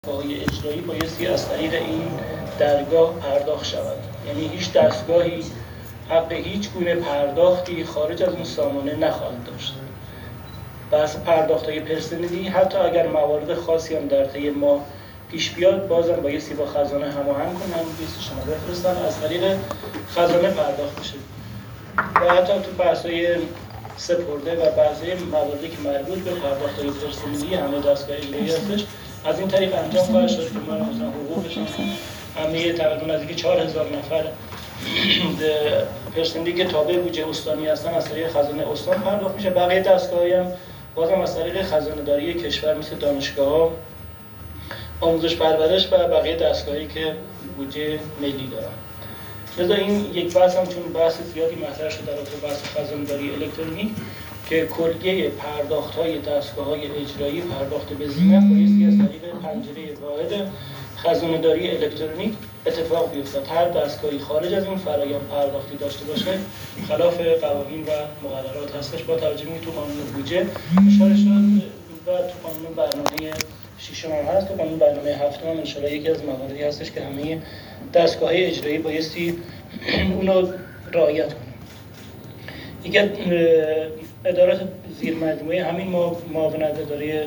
دستگاه‌های اجرایی بایستی از طریق این درگاه پرداخت شود. یعنی هیچ دستگاهی حق هیچ گونه پرداختی خارج از اون سامانه نخواهد داشت. بحث پرداخت‌های پرسنلی حتی اگر موارد خاصی هم در طی ماه پیش بیاد بازم بایستی با خزانه هماهنگ کنن، لیست شما بفرستن از طریق خزانه پرداخت بشه. و حتی تو بحث‌های سپرده و بعضی مواردی که مربوط به پرداخت‌های پرسنلی همه دستگاه اجرایی هستش از این طریق انجام خواهد شد که ما مثلا حقوقشون همه تقریبا نزدیک 4000 نفر پرسنلی که تابع بودجه استانی هستن از طریق خزانه استان پرداخت میشه. بقیه دستگاه‌ها هم بازم از طریق خزانه‌داری کشور مثل دانشگاه‌ها، آموزش پرورش و بقیه دستگاهی که بودجه ملی دارن. لذا این یک بحث هم چون بحث زیادی مطرح شده در رابطه با بحث خزانه‌داری الکترونیک که کلیه پرداخت‌های دستگاه‌های اجرایی پرداخت به زینت بایستی از طریق پنجره واحد خزانه‌داری الکترونیک اتفاق بیفتد. هر دستگاهی خارج از این فرآیند پرداختی داشته باشه خلاف قوانین و مقررات هستش. با توجه به تو قانون بودجه اشاره شد و تو قانون برنامه 6 هم هست، تو قانون برنامه 7 هم انشالله یکی از مواردی هستش که همه دستگاه‌های اجرایی بایستی اونو رعایت کنه. یکی ادارات زیر مجموعه همین معاونت اداره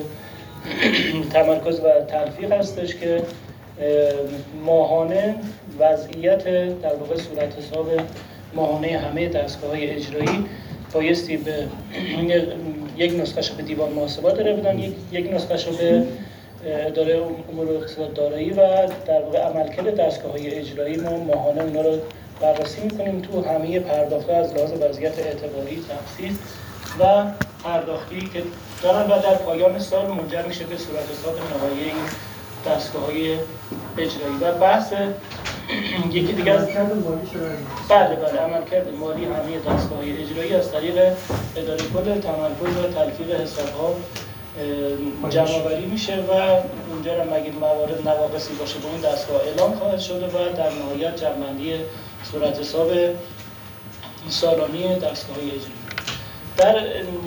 تمرکز و تلفیق هستش که ماهانه وضعیت در واقع صورت حساب ماهانه همه دستگاه‌های اجرایی بایستی به یک نسخه‌شو به دیوان محاسبات داره بدن، یک نسخه‌شو به اداره امور اقتصاد دارایی و در واقع عملکرد دستگاه‌های اجرایی ما ماهانه اونا رو بررسی می‌کنیم. تو همه پرداخت‌ها از لحاظ وضعیت اعتباری، تخصیص و پرداختی که دارن و در پایان سال منجر میشه به صورت حساب نهایی این دستگاه‌های اجرایی. و بحث یکی دیگه از بله عملکرد مالی همه دستگاه‌های اجرایی از طریق اداره کل تمرکز و تلفیق حساب‌ها جمع‌آوری میشه و اونجا هم اگه موارد نواقصی باشه به اون دستگاه اعلام خواهد شده و در نهایت جمع‌بندی صورت حساب سالانه دستگاه‌های اجرایی. در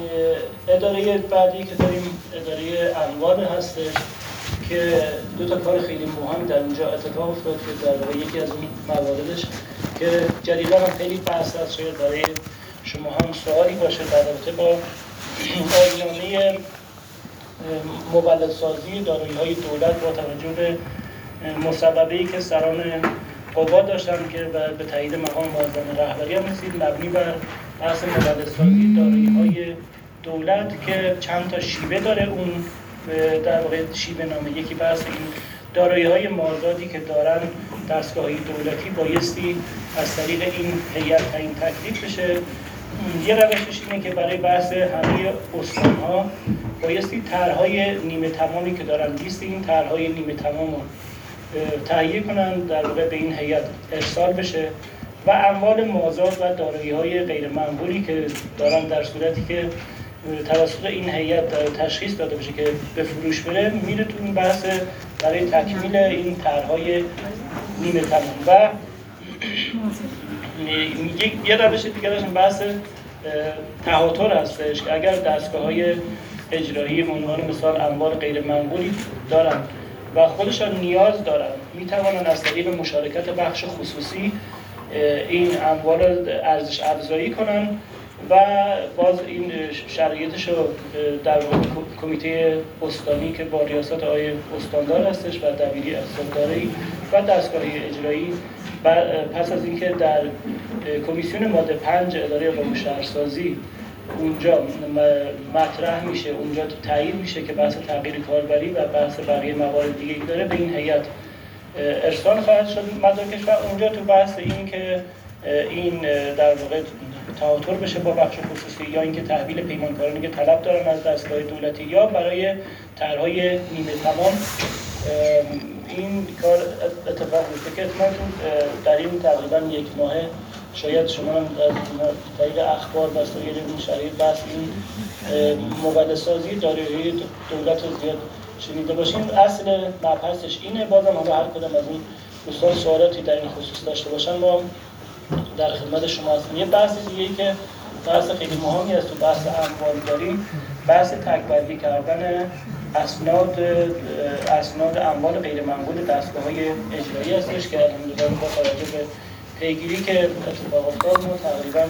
اداره بعدی که داریم اداره اموال هستش که دو تا کار خیلی مهم در اونجا اتفاق افتاد که در واقع یکی از اون مواردش که جدیداً هم خیلی بحث هست، شاید برای شما هم سوالی باشه در رابطه با آینامه مولدسازی دارایی‌های دولت با توجه به مصوبه‌ای که سران قوا داشتن که به تایید مقام معظم رهبری هم رسید مبنی بر بحث مولدسازی دارایی‌های دولت که چند تا شیوه داره. اون در واقع شیوه نامه یکی بحث این دارایی‌های مازادی که دارن دستگاه‌های دولتی بایستی از طریق این هیئت تعیین تکلیف بشه. یه روشش اینه که برای بحث همه استان‌ها بایستی طرح‌های نیمه تمامی که دارن لیست این طرح‌های نیمه تمام رو تهیه کنن، در واقع به این هیئت ارسال بشه و اموال مازاد و دارایی‌های غیر منقولی که دارن در صورتی که توسط این هیئت تشخیص داده بشه که به فروش بره میره تو این بحث برای تکمیل این طرح‌های نیمه تمام. و یه روش دیگه بحث تهاتر هستش که اگر دستگاه‌های اجرایی به عنوان مثال اموال غیر منقولی دارن و خودشان نیاز دارن میتوانن از طریق مشارکت بخش خصوصی این اموال ارزش افزایی کنن و باز این شرایطش رو در کمیته استانی که با ریاست آقای استاندار هستش و دبیری اقتصادداری و دستگاه‌های اجرایی پس از اینکه در کمیسیون ماده 5 اداره قوم شهرسازی اونجا مطرح میشه، اونجا تعیین میشه که بحث تغییر کاربری و بحث بقیه موارد دیگه داره به این هیئت ارسال خواهد شد مدارکش و اونجا تو بحث این که این در واقع تهاتر بشه با بخش خصوصی یا اینکه تحویل پیمانکارانی که طلب دارن از دستگاه دولتی یا برای طرح‌های نیمه تمام این کار اتفاق میفته که احتمالاً در این تقریباً یک ماه شاید شما هم از طریق اخبار و سایر این شرایط بحث این مولدسازی دارایی‌های دولت رو زیاد شنیده باشیم. اصل مبحثش اینه. بازم حالا هر کدام از این دوستان سوالاتی در این خصوص داشته باشن ما در خدمت شما هستیم. یه بحث دیگه‌ای که بحث خیلی مهمی است تو بحث اموال داریم بحث تک‌بندی کردن اسناد اموال غیر منقول دستگاه‌های اجرایی هستش که الحمدلله با توجه به پیگیری که اتفاق افتاد ما تقریبا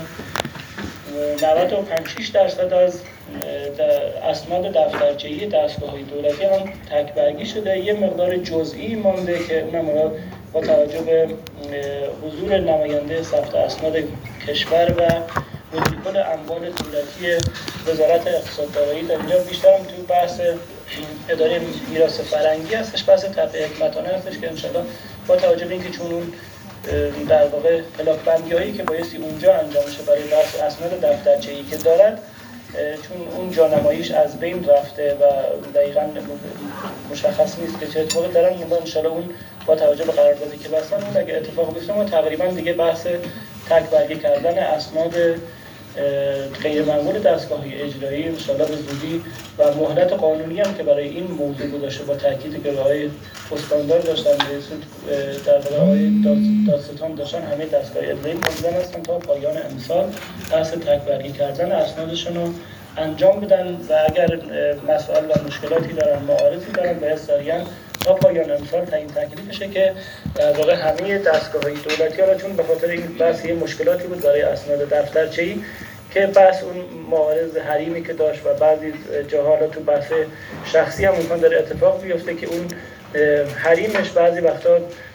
95-6% از اسناد دفترچه‌ای دستگاه‌های دولتی هم تک‌برگی شده. یه مقدار جزئی مانده که اونم با توجه به حضور نماینده ثبت اسناد کشور و مدیرکل اموال دولتی وزارت اقتصاد دارایی در اینجا بیشتر هم تو بحث اداره میراث فرهنگی هستش، بحث طبع حکمتانه هستش که انشالله با توجه به اینکه چون اون در واقع پلاک‌بندی‌هایی که بایستی اونجا انجام شه برای بحث اسناد دفترچه‌ای که دارد، چون اون جانماییش از بین رفته و دقیقاً مشخص نیست که چه اتفاقی دارن، انشالله اون با توجه به قراردادی که بستن اون اگه اتفاق بیفته ما تقریبا دیگه بحث تک‌برگی کردن اسناد غیر منقول دستگاه‌های اجرایی انشالله به زودی و مهلت قانونی هم که برای این موضوع گذاشته با تاکید که آقای استاندار داشتن در واقع آقای دادستان داشتن همه دستگاه‌های اجرایی ملزم هستن تا پایان امسال بحث تک‌برگی کردن اسنادشون رو انجام بدن و اگر مسائل و مشکلاتی دارن معارضی دارن باید سریعا تا پایان امسال تعیین تکلیف بشه که در واقع همه دستگاه‌های دولتی ها چون به خاطر این بحث مشکلاتی بود برای اسناد دفترچه‌ای که بحث اون معارض حریمی که داشت و بعضی جاها تو بحث شخصی هم امکان داره اتفاق بیفته که اون حریمش بعضی وقتا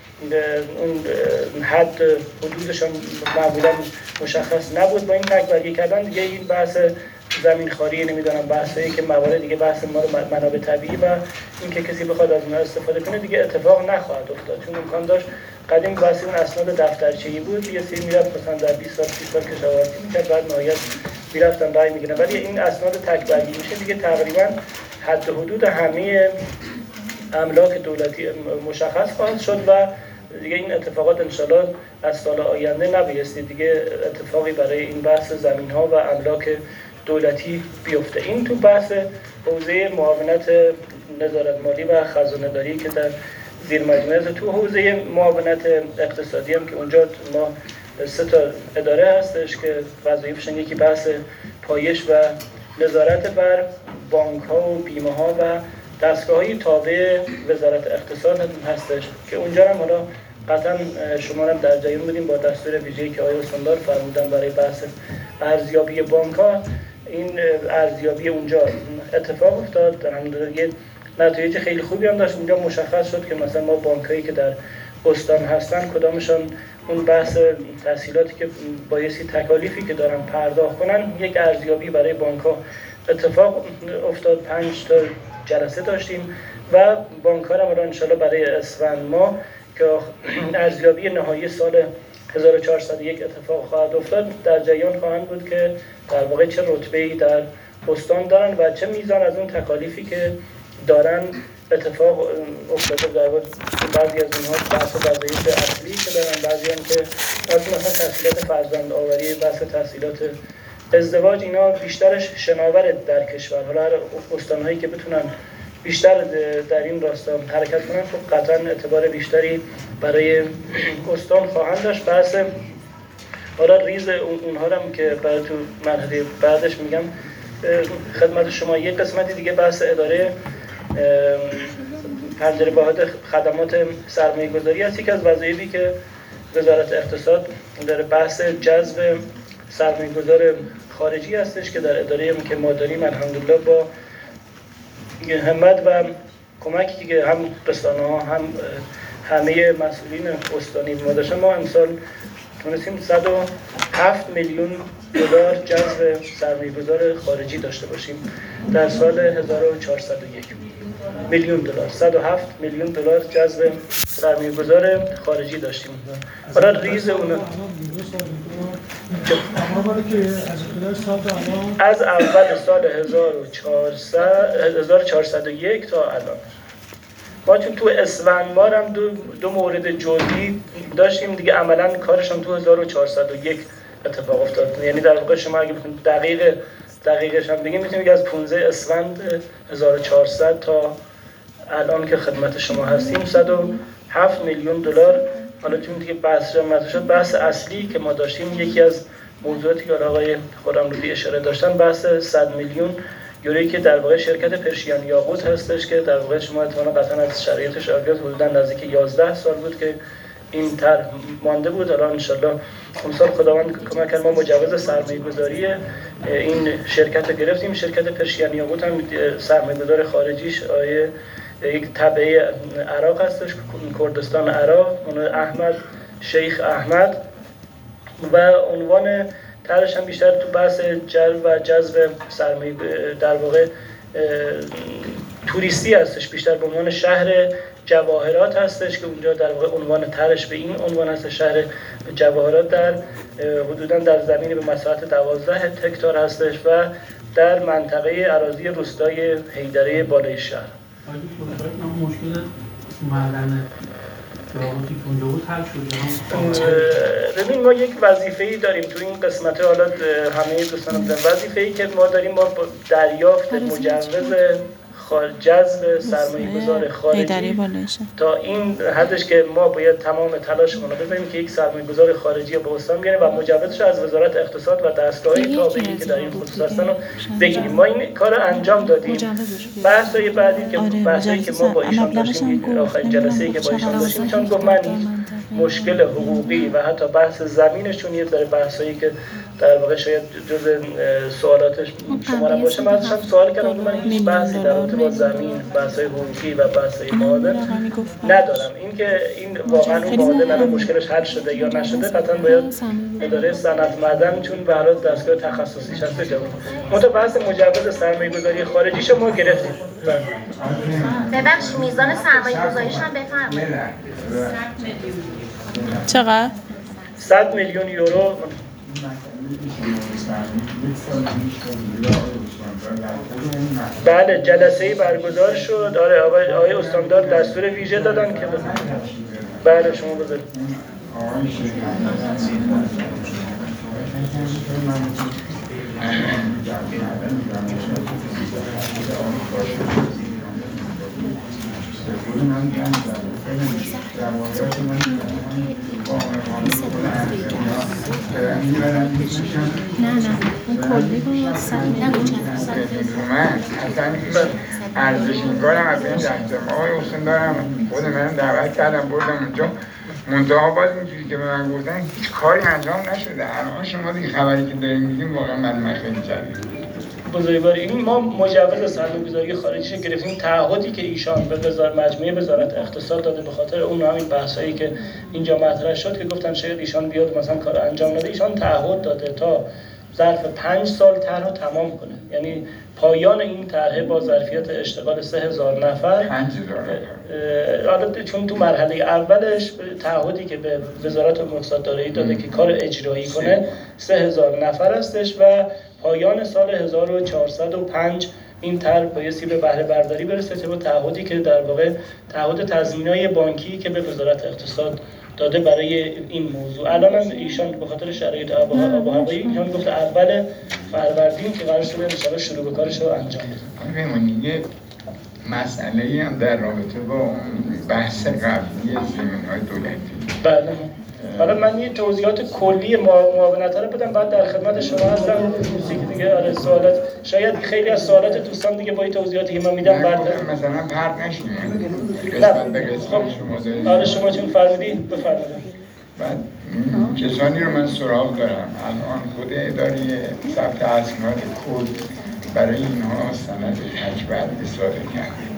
اون حد حدودشان معمولا مشخص نبود. با این تک‌برگی کردن دیگه این بحث زمین خاری نمیدونم بحثایی که موارد دیگه بحث ما منابع طبیعی و اینکه کسی بخواد از اونها استفاده کنه دیگه اتفاق نخواهد افتاد، چون امکان داشت قدیم بحث اون اسناد دفترچه‌ای بود یه سری میرفت مثلا در 20 سال 30 سال کشاورزی می‌کرد بعد نهایت میرفتن رای میگیرن، ولی این اسناد تک‌برگی میشه دیگه تقریبا حد و حدود همه املاک دولتی مشخص خواهد شد و دیگه این اتفاقات انشالله از سال آینده نبایستی دیگه اتفاقی برای این بحث زمین‌ها و املاک دولتی بیفته. این تو بحث حوزه معاونت نظارت مالی و خزانه‌داری که در زیر مجموعه تو حوزه معاونت اقتصادی هم که اونجا ما 3 تا اداره هستش که وظایفشون یکی بحث پایش و نظارت بر بانک‌ها و بیمه‌ها و دستگاه‌های تابع وزارت اقتصاد هستش که اونجا هم حالا قطعا شما هم در جریان بودیم با دستور ویژه‌ای که آقای استاندار فرمودن برای بحث ارزیابی بانک‌ها. این ارزیابی اونجا اتفاق افتاد، در همین نتایج خیلی خوبی هم داشت. اونجا مشخص شد که مثلا ما بانکایی که در استان هستن کدامشون اون بحث تسهیلاتی که بایستی تکالیفی که دارن پرداخت کنن، یک ارزیابی برای بانک‌ها اتفاق افتاد. 5 تا جلسه داشتیم و بانک‌ها هم ان شاءالله برای اسفند ماه که ارزیابی نهایی سال 1401 اتفاق خواهد افتاد در جریان خواهند بود که در واقع چه رتبه‌ای در استان دارن و چه میزان از اون تکالیفی که دارن اتفاق افتاده. در واقع بعضی از اونها بحث وظایف اصلی که دارن، بعضی هم که مثلا تحصیلات فرزند آوری، بحث تحصیلات ازدواج، اینا بیشترش شناور در کشور. حالا استان‌هایی که بتونن بیشتر در این راستا حرکت کنن خب قطعا اعتبار بیشتری برای استان خواهند داشت. بحث حالا ریز اونها هم که برای تو مرحله بعدش میگم خدمت شما. یک قسمتی دیگه بحث اداره پنجره واحد خدمات سرمایه‌گذاری هست. یکی از وظایفی که وزارت اقتصاد داره بحث جذب سرمایه‌گذار خارجی هستش که در اداره که ما داریم الحمدلله با همت و کمکی که هم رسانه‌ها هم همه مسئولین استانی ما داشتن، ما امسال تونستیم 107 میلیون دلار جذب سرمایه‌گذار خارجی داشته باشیم در سال 1401 میلیون دلار 107 میلیون دلار جذب سرمایه‌گذار خارجی داشتیم. حالا ریز اون از اول سال 1401 تا الان ما تو اسفند ماه هم دو مورد جزئی داشتیم دیگه، عملاً کارش هم تو 1401 اتفاق افتاد. یعنی در واقع شما اگه بخواید دقیقش هم بگیم میتونیم از 15 اسفند 1400 تا الان که خدمت شما هستیم 107 میلیون دلار. حالا چون دیگه بحث مطرح شد، بحث اصلی که ما داشتیم یکی از موضوعاتی که آقای خرم‌رودی اشاره داشتن بحث 100 میلیون یوری که در واقع شرکت پرشین یاقوت هستش که در واقع شما قطعا از شرایطش آگاهید، حدوداً نزدیک 11 سال بود که این طرح مانده بود. الان انشالله اون سال خداوند کمک کرد ما مجوز سرمایه‌گذاری این شرکت رو گرفتیم. شرکت پرشین یاقوت هم سرمایه‌گذار خارجیش یک تبعه عراق هستش، کردستان عراق، اون احمد شیخ احمد، و عنوان طرحش هم بیشتر تو بحث جلب و جذب سرمایه در واقع توریستی هستش، بیشتر به عنوان شهر جواهرات هستش که اونجا در واقع عنوان طرحش به این عنوان هست، شهر جواهرات در حدوداً در زمین به مساحت 12 هکتار هستش و در منطقه اراضی روستای حیدره بالای شهر. مشکل معدن رابطی که اونجا بود حل شد. ببین ما یک وظیفه‌ای داریم تو این قسمت، حالا همه دوستان بودن، وظیفه‌ای که ما داریم، ما دریافت مجوز جذب سرمایه‌گذار خارجی تا این حدش که ما باید تمام تلاشمون رو بذاریم که یک سرمایه‌گذار خارجی رو به استان بیاریم و مجوزش رو از وزارت اقتصاد و دستگاه‌های تابعی که در این خصوص هستن رو بگیریم. ما این کار رو انجام دادیم. بحث‌های بعدی که بحثی که ما با ایشان داشتیم، آخرین جلسه‌ای که با ایشان داشتیم، چون گفت من مشکل حقوقی و حتی بحث زمینشون یه ذره بحثایی که در واقع شاید جزء سوالاتش شما را باشه. من ازشم سوال کردم که من هیچ بحثی در رابطه با زمین، بحث‌های حقوقی و بحث‌های معادن ندارم. اینکه این واقعا اون معادن مشکلش حل شده یا نشده، قطعا باید اداره صنعت معدن چون به هر حال دستگاه تخصصیش هست جواب. بحث مجوز سرمایه‌گذاری خارجی شما گرفتید. ببخشید میزان سرمایه‌گذاریش هم بفرمایید. چقدر؟ 100 میلیون یورو. بله جلسه‌ای برگزار شد. آره آقای استاندار دستور ویژه دادن که بله شما بذارید. ارزش این کارم از این دستم آقای حسین دارم خود من دعوت کردم بردم اونجا منتها باز اینجوری که به من گفتن هیچ کاری انجام نشده. الان شما دیگه خبری که داریم میدیم واقعا من خیلی جدید بزرگواری. این ما مجوز سرمایه‌گذاری خارجی گرفتیم، تعهدی که ایشان به مجموعه وزارت اقتصاد داده به خاطر اون همین بحثایی که اینجا مطرح شد که گفتن شاید ایشان بیاد مثلا کار انجام نده. ایشان تعهد داده تا ظرف 5 سال طرح رو تمام کنه، یعنی پایان این طرح با ظرفیت اشتغال 3000 نفر. 5000 حالا چون تو مرحله اولش تعهدی که به وزارت اقتصاد داده که کار اجرایی کنه 3000 نفر هستش و پایان سال 1405 این طرح بایستی به بهره برداری برسه طبق تعهدی که در واقع تعهد تضمینای بانکی که به وزارت اقتصاد داده برای این موضوع. الان هم ایشان به خاطر شرایط آب و هوایی ایشان گفت اول فروردین که قرار شده ان شروع به کارش رو انجام بده. ببینید یه مسئله‌ای هم در رابطه با بحث قبلی زمین‌های دولتی. بله. حالا من یه توضیحات کلی معاونت رو بدم، بعد در خدمت شما هستم. دیگه آره سوالات شاید خیلی از سوالات دوستان دیگه با این توضیحاتی که من میدم بعد مثلا پرت نشیم قسمت به قسمت شما دارید. آره شما چون فرمودید بفرمایید. بعد کسانی رو من سراغ دارم الان خود اداره ثبت اسناد کد برای اینها سند تجبر صادر کرده.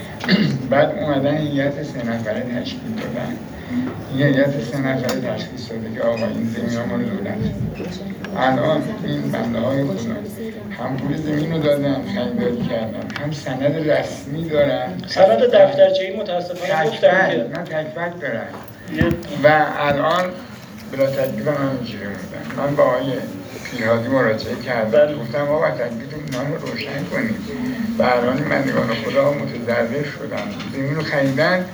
بعد اومدن هیئت 3 نفره تشکیل دادن. این هیئت 3 نفره تشکیل شده که آقا این زمین ها مال دولت. الان این بنده های خدا هم پول زمین رو دادن، خریداری کردن، هم سند رسمی دارن. سند دفترچه‌ای متاسفانه گفتم که نه تکفک دارن و الان بلا تکلیف هم اینجوری موندن. من با آقای پیرهادی مراجعه کردم، گفتم آقا تکلیفتون اینا رو روشن کنید. برای بندگان خدا متضرر شدن، زمین رو خریدن،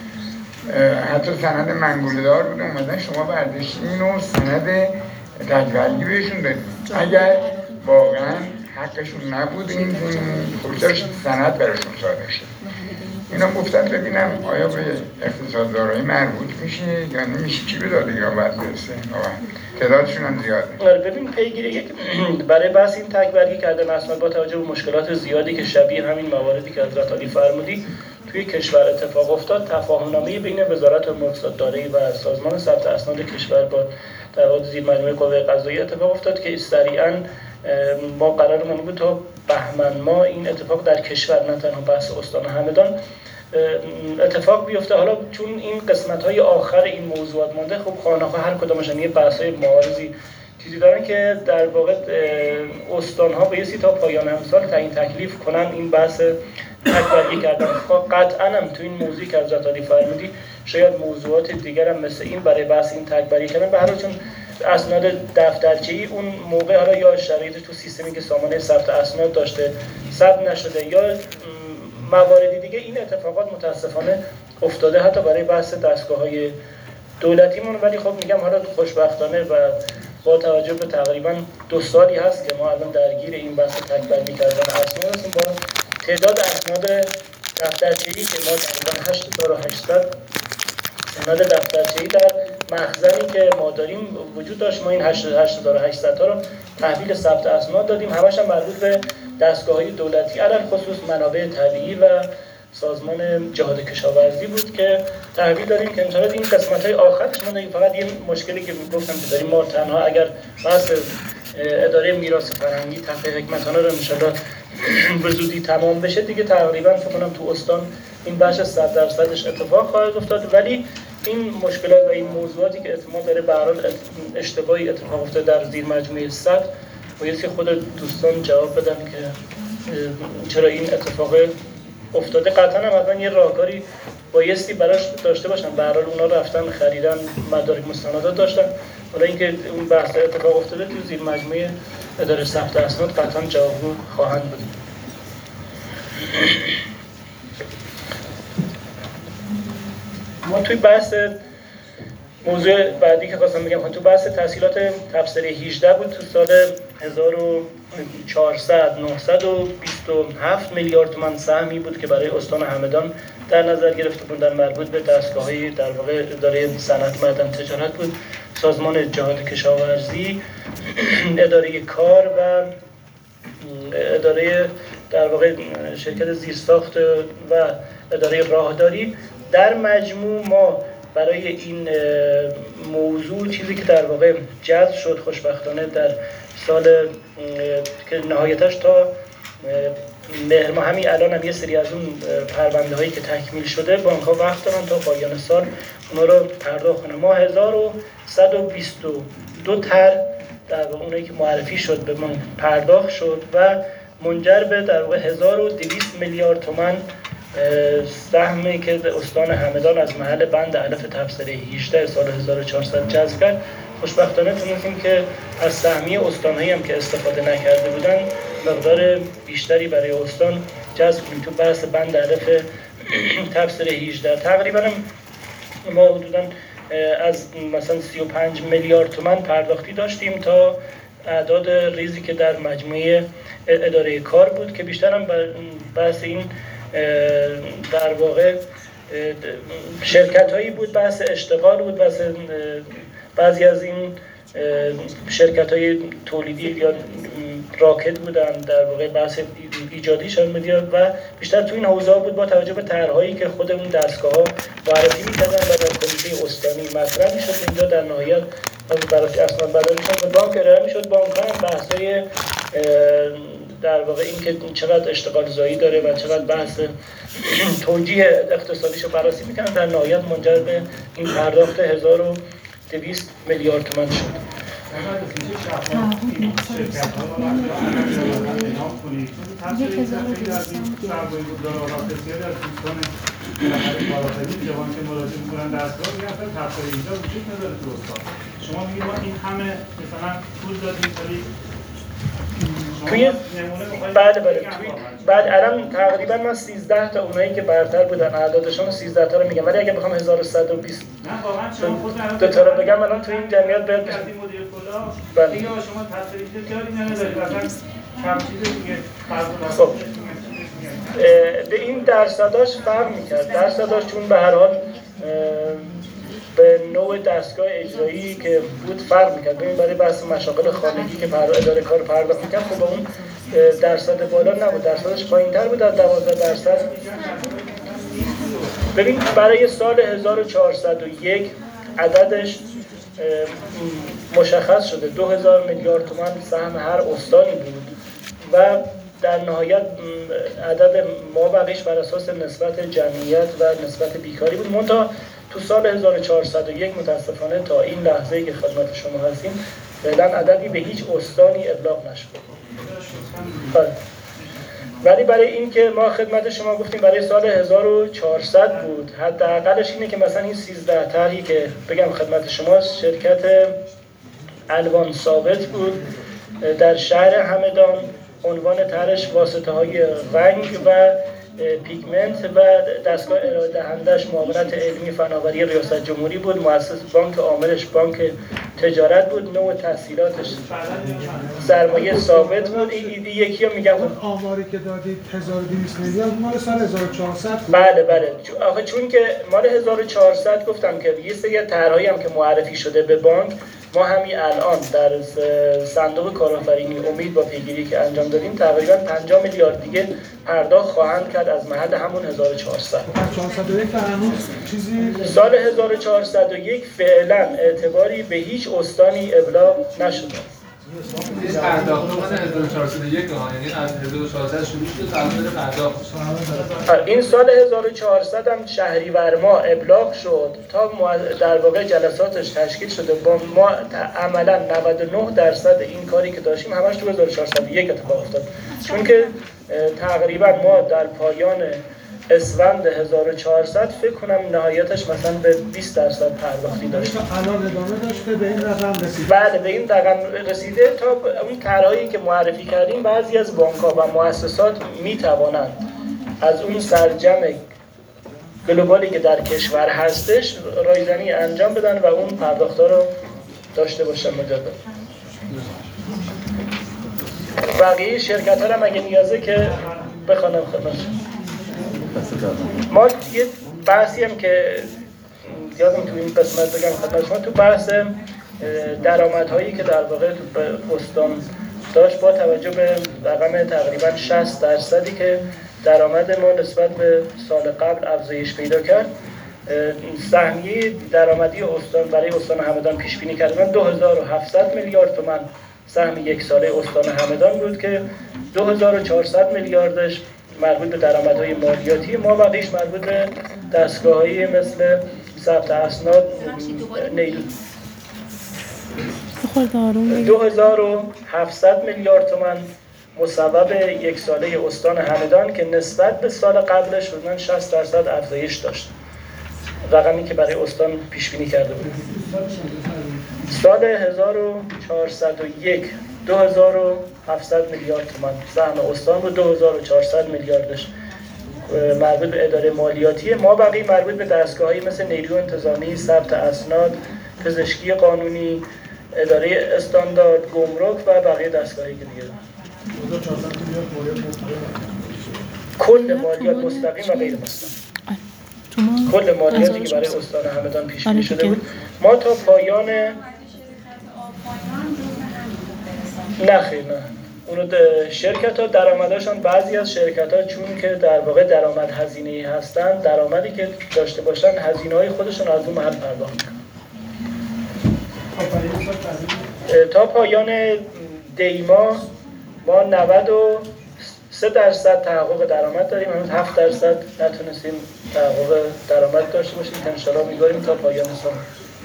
حتی سند منگوله‌دار بود، اومدن شما برداشتین و سند تجویزی بهشون دادید. اگر واقعا حقشون نبود این خودش سند براشون صادر شد. اینا گفتن ببینم آیا به اقتصاد دارایی مربوط میشه یا نمیشه، چی به دادگاه باید برسه؟ تعدادشون هم زیاده. ببین پیگیری یک برای بحث این تک‌برگی کردن اسناد با توجه به مشکلات زیادی که شبیه همین مواردی که حضرت علی فرمودی توی کشور اتفاق افتاد، تفاهم‌نامه بین وزارت امور اقتصاد دارایی و سازمان ثبت اسناد کشور با در واقع زیر مجموعه قوه قضاییه اتفاق افتاد که سریعاً ما قرارمون بود تا بهمن ماه این اتفاق در کشور، نه تنها بحث استان همدان، اتفاق بیفته. حالا چون این قسمت‌های آخر این موضوعات مونده، خب خانه‌ها هر کدومشون یه بحث‌های معارضی چیزی دارن که در واقع استان‌ها بایستی تا پایان امسال تعیین تکلیف کنن این بحث تک‌برگی کردن. قطعاً هم تو این موضوعی که حضرت علی فرمودی شاید موضوعات دیگر هم مثل این برای بحث این تک‌برگی کردن، به هر حال چون اسناد دفترچه‌ای اون موقع حالا یا شرایط تو سیستمی که سامانه ثبت اسناد داشته ثبت نشده یا مواردی دیگه، این اتفاقات متاسفانه افتاده حتی برای بحث دستگاه‌های دولتیمون. ولی خب میگم حالا خوشبختانه و با توجه به تقریبا 2 سالی هست که ما الان درگیر این بحث تک‌برگی کردن اسناد هستیم، با تعداد اسناد دفترچه‌ای که ما تقریبا 8800 اسناد دفترچه‌ای در مخزنی که ما داریم وجود داشت. ما این 8800 تا رو تحویل ثبت اسناد دادیم، همش هم مربوط به دستگاه‌های دولتی، علل خصوص منابع طبیعی و سازمان جهاد کشاورزی بود که تحویل دادیم که انشاءالله این قسمت‌های آخرش ما داریم. فقط یه مشکلی که گفتم که داریم، ما تنها اگر بحث اداره میراث فرهنگی تحقیق حکمتانه رو انشاءالله به زودی تمام بشه دیگه، تقریبا فکر کنم تو استان این بخش 100% اتفاق خواهد افتاد. ولی این مشکلات و این موضوعاتی که احتمال داره به هر حال اشتباهی اتفاق افتاده در زیر مجموعه 100 بایستی خود دوستان جواب بدن که چرا این اتفاق افتاده. قطعا هم حتما یه راهکاری بایستی براش داشته باشن. به هر حال اونا رفتن خریدن، مدارک مستندات داشتن. حالا اینکه اون بحث اتفاق افتاده تو زیر مجموعه اداره ثبت اسناد قطعا جوابگو خواهند بود. ما توی بحث موضوع بعدی که خواستم بگم، تو بحث تسهیلات تبصره 18 بود. تو سال 1400 927 میلیارد تومان سهمی بود که برای استان همدان در نظر گرفته بودن، مربوط به دستگاه‌های در واقع اداره صنعت معدن تجارت بود، سازمان جهاد کشاورزی، اداره کار و اداره در واقع شرکت زیرساخت و اداره راهداری. در مجموع ما برای این موضوع چیزی که در واقع جذب شد خوشبختانه در سال که نهایتش تا مهر ماه، همین الان هم یه سری از اون پرونده هایی که تکمیل شده بانک ها وقت دارن تا پایان سال اونا رو پرداخت کنن. ما 1122 تر در واقع اونایی که معرفی شد به ما پرداخت شد و منجر به در واقع 1200 میلیارد تومان سهمی که استان همدان از محل بند علف تبصره 18 سال 1400 جذب کرد. خوشبختانه تونستیم که از سهمیه استان‌هایی هم که استفاده نکرده بودن مقدار بیشتری برای استان جذب کنیم. تو بحث بند علف تبصره 18 تقریبا ما حدوداً از مثلا 35 میلیارد تومان پرداختی داشتیم تا اعداد ریزی که در مجموعه اداره کار بود که بیشتر هم بحث این در واقع شرکت هایی بود، بحث اشتغال بود، بحث بعضی از این شرکت های تولیدی یا راکت بودن، در واقع بحث ایجادی شدن و بیشتر تو این حوزه بود با توجه به طرح‌هایی که خود اون دستگاه ها معرفی می‌کردن و در کمیته استانی مطرح می‌شد. اینجا در نهایت برای اسناد بداری شد به بانک ارائه می‌شد. بانک‌ها هم بحث‌های در واقع این که چقدر اشتغال زایی داره و چقدر بحث توجیه اقتصادیشو بررسی میکنن، در نهایت منجر به این پرداخت 1200 میلیارد تومان شد. شما میگید ما این همه مثلا پول دادیم توی بعد الان تقریبا من 13 تا اونایی که برتر بودن اعدادشون 13 تا رو میگم، ولی اگه بخوام 1120 دو تا رو بگم الان توی این جمعیت باید بشه. بله دیگه شما تصویری دارید نمیدارید مثلا کم چیز دیگه خب به این درصداش فرق میکرد. درصداش چون به هر حال به نوع دستگاه اجرایی که بود فرق میکرد. ببین برای بحث مشاغل خانگی که اداره کار پرداخت میکرد خب با اون درصد بالا نبود، درصدش پایین‌تر بود از 12%. ببین برای سال 1401 عددش مشخص شده 2000 میلیارد تومان سهم هر استانی بود و در نهایت عدد مابقیش بر اساس نسبت جمعیت و نسبت بیکاری بود. منتها تو سال 1401 متاسفانه تا این لحظه‌ای که خدمت شما هستیم فعلا عددی به هیچ استانی ابلاغ نشده. ولی برای این که ما خدمت شما گفتیم برای سال 1400 بود، حداقلش اینه که مثلا این 13 طرحی که بگم خدمت شما شرکت الوان ثابت بود در شهر همدان، عنوان طرحش واسطه های رنگ و پیگمنت و دستگاه ارائه دهندش معاونت علمی فناوری ریاست جمهوری بود، مؤسس بانک عاملش بانک تجارت بود، نوع تحصیلاتش سرمایه ثابت بود. این یکی رو میگم آماری که دادید 1200 میلیارد مال سال 1400 بود. بله آخه چون که مال 1400 گفتم که یه سری طرحایی هم که معرفی شده به بانک ما همین الان در صندوق کارآفرینی امید با پیگیری که انجام دادیم تقریبا 50 میلیارد دیگه پرداخت خواهند کرد از محل همون 1400. 1401 هنوز چیزی سال 1401 فعلا اعتباری به هیچ استانی ابلاغ نشده. این پرداخت من 1401 یعنی از 1400 شروع شده تا الان پرداخت. این سال 1400 هم شهریور ماه ابلاغ شد تا در واقع جلساتش تشکیل شده. با ما عملا 99% این کاری که داشتیم همش تو 1401 اتفاق افتاد، چون که تقریبا ما در پایان اسفند 1400 فکر کنم نهایتش مثلا به 20% پرداختی داشت. الان ادامه داشته به این رقم رسیده. بله به این رقم رسیده. تا اون طرحی که معرفی کردیم بعضی از بانک‌ها و مؤسسات میتوانند از اون سرجم گلوبالی که در کشور هستش رایزنی انجام بدن و اون پرداخت‌ها رو داشته باشن مجدد. بقیه شرکت‌ها هم اگه نیازه که بخوانم خدمتشون. ما یه بحثی هم که یادم تو این قسمت بگم خدمت شما، تو بحث درآمدهایی که در واقع تو استان داشت با توجه به رقم تقریبا 60% که درآمد ما نسبت به سال قبل افزایش پیدا کرد، سهمیه درآمدی استان برای استان همدان پیش بینی کردن 2700 میلیارد تومان سهم یک ساله استان همدان بود که 2400 میلیاردش مربوط به درآمدهای مالیاتی ما و بقیش مربوط به دستگاه‌هایی مثل ثبت اسناد نیل 2700 میلیارد تومان مصوب یک ساله استان همدان که نسبت به سال قبلش حدوداً 60% افزایش داشت، رقمی که برای استان پیش بینی کرده بود. سال 1401 2700 میلیارد تومان سهم استان بود، 2400 میلیاردش مربوط به اداره مالیاتی ما، بقیه مربوط به دستگاه‌هایی مثل نیرو انتظامی، ثبت اسناد، پزشکی قانونی، اداره استاندارد، گمرک و بقیه دستگاهایی که دیگه. کل مالیات مستقیم و غیر مستقیم، کل مالیاتی که برای استان همدان پیش بینی شده بود ما تا پایان نه اونو شرکت ها درآمدشان، بعضی از شرکت ها چون که در واقع درآمد هزینه‌ای هستن، درآمدی که داشته باشن هزینه‌های خودشون از اون محل پرداخت میکنن. تا پایان دیما ما 93% تحقق درآمد داریم، هنوز 7% نتونستیم تحقق درآمد داشته باشیم که انشالله می‌گذاریم تا پایان سال.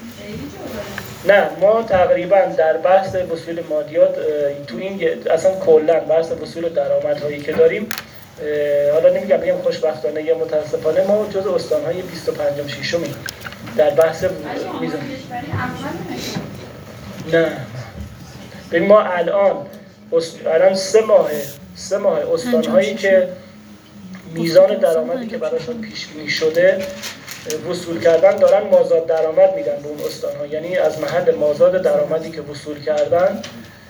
نه ما تقریبا در بحث وصول مالیات تو این اصلا کلا بحث وصول درآمدهایی که داریم، حالا نمیگم بگم خوشبختانه یا متاسفانه، ما جزء استان‌های 25م 6م در بحث میزان. نه ببین ما الان 3 ماه استان‌هایی که میزان درآمدی که براشون پیش بینی شده وصول کردن دارن مازاد درآمد میدن به اون استان‌ها، یعنی از محل مازاد درآمدی که وصول کردن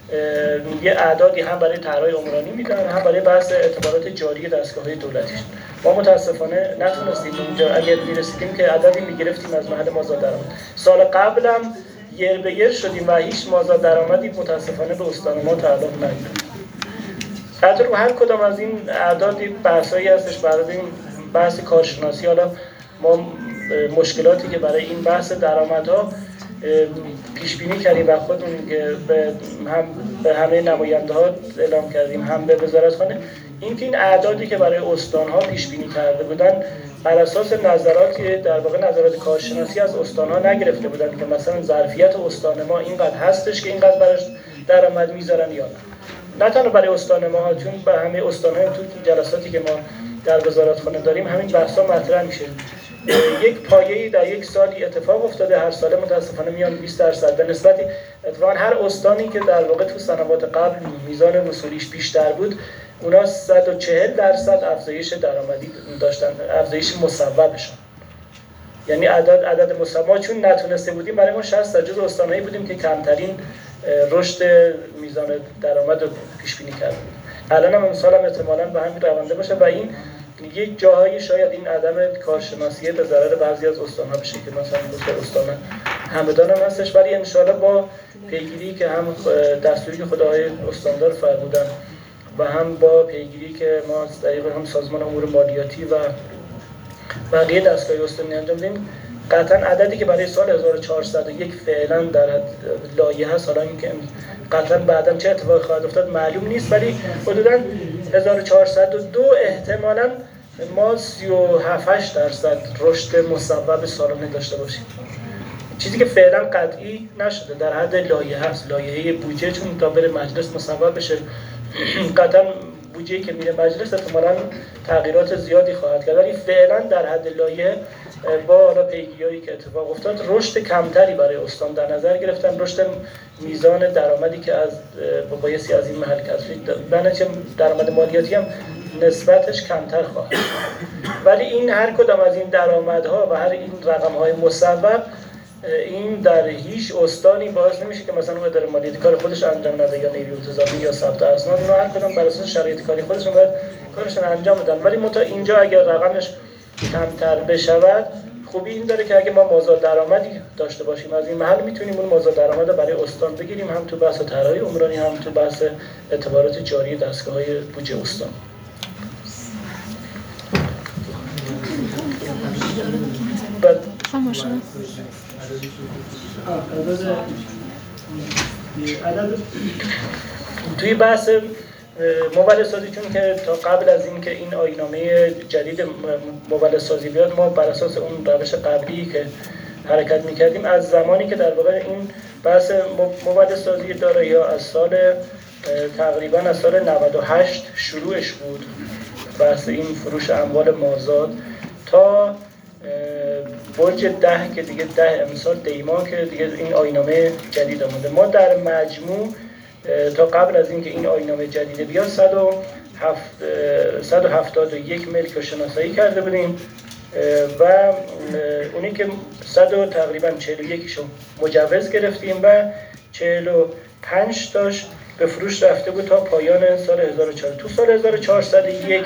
یه اعدادی هم برای طرح‌های عمرانی میدن هم برای بحث اعتبارات جاری دستگاه‌های دولتی. ما متاسفانه نتونستیم اونجا اگر میرسیدیم که عددی میگرفتیم از محل مازاد درآمد. سال قبلم یر به یر شدیم و هیچ مازاد درآمدی متاسفانه به استان ما تعلق نگرفت. البته هر کدام از این اعدادی بحثایی هستش برای این بحث کارشناسی. حالا ما مشکلاتی که برای این بحث درآمدها پیش بینی کردیم و خودمون که به همه نماینده‌ها اعلام کردیم هم به وزارتخانه، این اعدادی که برای استان‌ها پیش بینی کرده بودن بر اساس نظراتی در واقع نظرات کارشناسی از استان‌ها نگرفته بودن که مثلا ظرفیت استان ما اینقدر هستش که اینقدر براش درآمد میذارن یا نه تنها برای استان ما، چون به همه استان‌ها تو جلساتی که ما در وزارتخانه داریم همین بحثا مطرح میشه. یک پایه‌ای در یک سالی اتفاق افتاده، هر ساله متاسفانه میان 20% به نسبت اتفاقا هر استانی که در واقع تو سنوات قبل میزان وصولیش بیشتر بود اونا 140% افزایش درآمدی داشتن، افزایش مصوبشون. یعنی عدد مصوب چون نتونسته بودیم برای ما 60 جزو استانایی بودیم که کمترین رشد میزان درآمد رو پیش بینی کردیم. الان هم امسال هم احتمالاً به همین رونده باشه و این یک جاهایی شاید این عدم کارشناسی به ضرر بعضی از استان‌ها بشه که مثلا مثل استان همدان هم هستش، ولی ان شاءالله با پیگیری که هم دستوری که خدای استاندار فرمودن و هم با پیگیری که ما از طریق هم سازمان امور مالیاتی و بقیه دستگاه استانی انجام دادیم، قطعا عددی که برای سال 1401 فعلا در لایحه هست، حالا اینکه قطعا بعداً چه اتفاقی خواهد افتاد معلوم نیست، ولی حدوداً 1402 احتمالاً ما 37% رشد مصوب سالانه داشته باشیم. چیزی که فعلا قطعی نشده، در حد لایحه هست، لایحه بودجه، چون تا بره مجلس مصوب بشه قطعا بودجه‌ای که میره مجلس احتمالاً تغییرات زیادی خواهد کرد، ولی فعلا در حد لایحه با حالا پیگیری‌هایی که اتفاق افتاد رشد کمتری برای استان در نظر گرفتن، رشد میزان درآمدی که از بایستی از این محل کسب بنچه درآمد مالیاتی هم نسبتش کمتر خواهد، ولی این هر کدام از این درآمدها و هر این رقم‌های مصوب این در هیچ استانی باعث نمیشه که مثلا اون اداره مالیاتی کار خودش انجام نده یا نیروی انتظامی یا ثبت اسناد، اونا هر کدام بر اساس شرایط کاری خودشون باید کارشون انجام بدن. ولی متا اینجا اگر رقمش کمتر بشود خوبی این داره که اگه ما مازاد درآمدی داشته باشیم از این محل میتونیم اون مازاد درآمد رو برای استان بگیریم، هم تو بحث طرح‌های عمرانی هم تو بحث اعتبارات جاری دستگاه‌های بودجه استان. توی بحث مولدسازی، چون که تا قبل از این که این آیین‌نامه جدید مولدسازی بیاد ما بر اساس اون روش قبلی که حرکت می‌کردیم از زمانی که در واقع این بحث مولدسازی دارایی‌ها از سال تقریبا از سال 98 شروعش بود، بحث این فروش اموال مازاد تا برج 10 که دیگه 10 امسال دیما که دیگه این آیین‌نامه جدید آمده. ما در مجموع تا قبل از اینکه این آیین‌نامه جدید بیاد 171 ملک رو شناسایی کرده بودیم و اونی که تقریبا 41 شو مجوز گرفتیم و 45 تاش به فروش رفته بود تا پایان سال 1400. تو سال 1401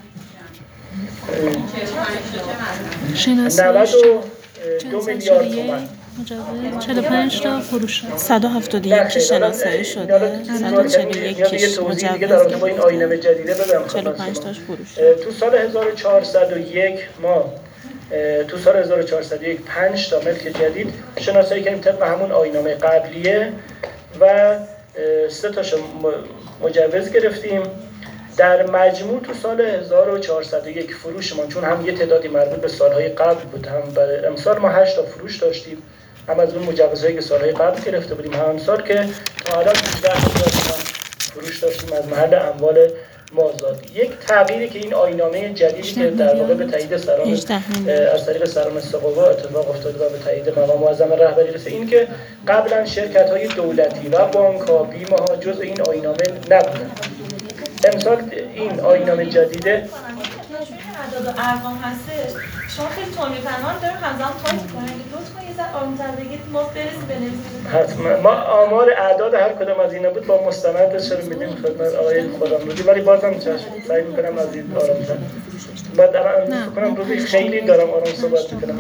92 میلیارد تومان 45 تا فروش 171 که شناسایی شده، 141 کش مجوز با این آیین‌نامه جدیده بدم 45 تاش فروش. تو سال 1401 ما تو سال 1401 5 تا ملک جدید شناسایی کردیم طبق همون آیین‌نامه قبلیه و 3 تاشو مجوز گرفتیم. در مجموع تو سال 1401 فروشمان، چون هم یه تعدادی مربوط به سالهای قبل بود، هم برای امسال ما 8 تا فروش داشتیم، هم از اون مجوزهایی که سالهای قبل گرفته بودیم، هم امسال که تا الان 18,000 فروش داشتیم از محل اموال مازاد. یک تغییری که این آیین‌نامه جدیدی که در واقع به تایید سران از طریق سران استقوا اتفاق افتاده و به تایید مقام معظم رهبری رسید، این که قبلا شرکت‌های دولتی و بانک‌ها، بیمه‌ها جزء این آیین‌نامه نبودن. امسال این آیین‌نامه جدیده عدد ارقام هستش، شما خیلی تون می‌فهمن داره همزمان تایپ می‌کنه، 2 تا یه آنتر بگید ما برسیم بنویسیم. حتما ما آمار اعداد هر کدام از اینا بود با مستندش رو میدیم خدمت آقای خرم‌رودی، ولی بازم سعی میکنم از این آرام‌تر. بعد الان فکر کنم روزی خیلی دارم آرام صحبت میکنم.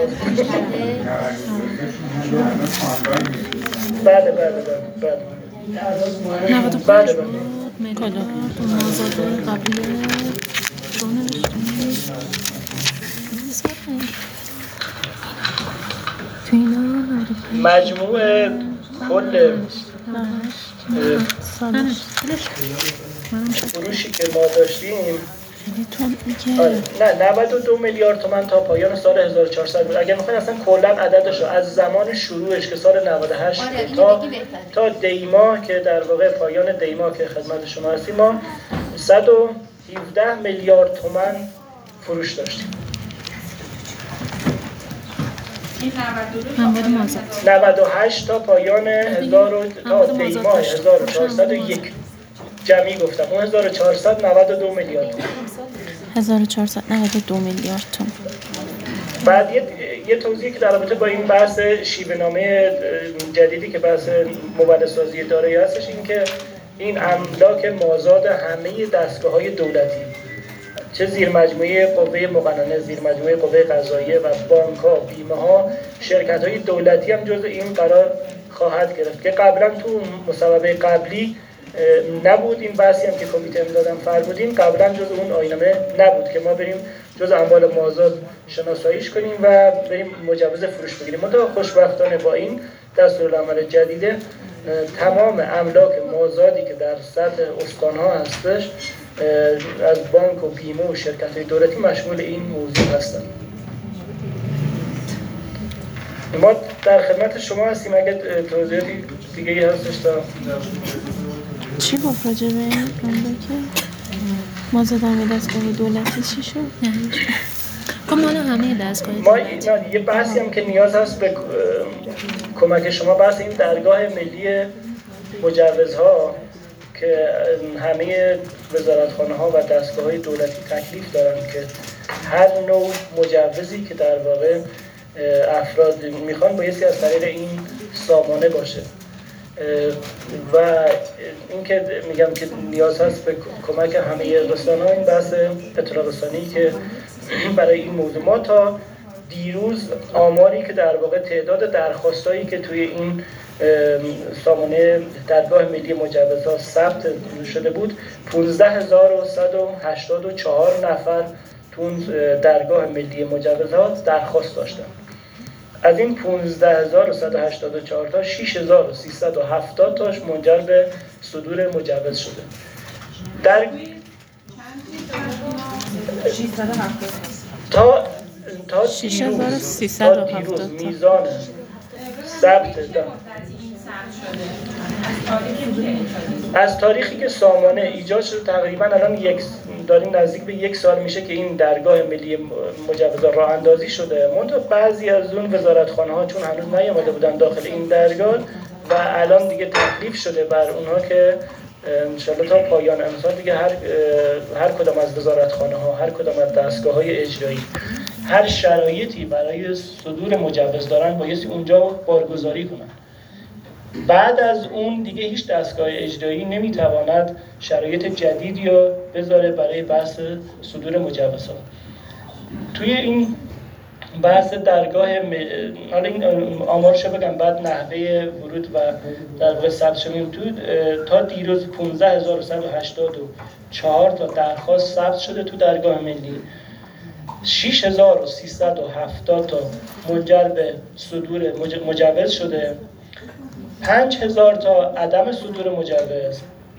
بله. 95 بود مداد مازاد قبلی رو نوشتیم تو اینا مجموع کل فروشی که ما داشتیم نه 92 میلیارد تومان تا پایان سال 1400 بود. اگر میخواین اصلا کلا عددش رو از زمان شروعش که سال 98 تا دیما که در واقع پایان دیما که خدمت شما هستیم ما 117 میلیارد تومان فروش داشتیم. این 92 98 تا پایان تا دیما 1401 جمعی گفتم اون 1492 میلیارد 1492 میلیارد تومان. بعد یه توضیحی که در رابطه با این بحث شیوه‌نامه جدیدی که بحث مبادله‌سازی دارایی هستش این که این املاک مازاد همه دستگاه‌های دولتی چه زیر مجموعه قوه مقننه، زیر مجموعه قوه قضاییه و بانک‌ها، بیمه‌ها، شرکت‌های دولتی هم جزء این قرار خواهد گرفت که قبلا تو مصوبه قبلی نبود. این بحثی هم که کمیته امدادم فرمودیم قبلا جز اون آیین‌نامه نبود که ما بریم جز اموال مازاد شناساییش کنیم و بریم مجوز فروش بگیریم. منتها خوشبختانه با این دستورالعمل جدیده تمام املاک مازادی که در سطح استان‌ها هستش از بانک و بیمه و شرکت‌های دولتی مشمول این موضوع هستند. ما در خدمت شما هستیم اگه توضیحاتی دیگه هستش تا چی گفت راجع به مازاد همه دستگاه دولتی چی شد؟ خب مال همه دستگاه ما یه بحثی هم که نیاز هست به کمک شما بحث این درگاه ملی مجوزها که همه وزارتخانه‌ها و دستگاه‌های دولتی تکلیف دارن که هر نوع مجوزی که در واقع افراد میخوان بایستی از طریق این سامانه باشه و اینکه میگم که نیاز هست به کمک همه رسانه‌ها این بحث اطلاع رسانی که برای این موضوع ما تا دیروز آماری که در واقع تعداد درخواستایی که توی این سامانه درگاه ملی مجوزها ثبت شده بود 15184 نفر تو درگاه ملی مجوزها درخواست داشتن. از این 15184 تا 6370 تاش منجر به صدور مجوز شده. در تا دیروز میزان ثبت از تاریخی که سامانه ایجاد شده تقریبا الان داریم نزدیک به 1 سال میشه که این درگاه ملی مجوزات راه اندازی شده. منتها بعضی از اون وزارتخانه‌ها چون هنوز نیامده بودن داخل این درگاه و الان دیگه تکلیف شده بر اونها که انشالله تا پایان امسال دیگه هر کدام از وزارتخانه‌ها، هر کدام از دستگاه‌های اجرایی هر شرایطی برای صدور مجوز دارن بایستی اونجا بارگذاری کنن. بعد از اون دیگه هیچ دستگاه اجرایی نمیتواند شرایط جدیدی رو بذاره برای بحث صدور مجوزها. توی این بحث درگاه حالا این آمارشو بگم بعد نحوه ورود و در واقع ثبت شدیم تو تا دیروز 15184 تا درخواست ثبت شده تو درگاه ملی، 6370 تا منجر به صدور مجوز شده، 5000 تا عدم صدور مجوز،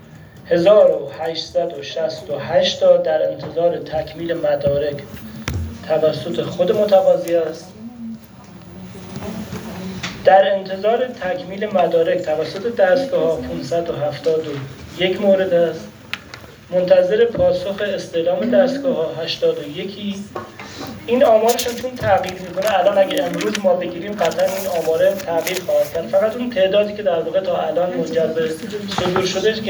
1868 تا در انتظار تکمیل مدارک توسط خود متقاضی است. در انتظار تکمیل مدارک توسط دستگاه 571 مورد است. منتظر پاسخ استعلام دستگاه ها 81. این آمارشون چون تغییر میکنه الان اگه امروز ما بگیریم قطعا این آماره تغییر خواهد کرد. فقط اون تعدادی که در واقع تا الان منجر به صدور شده که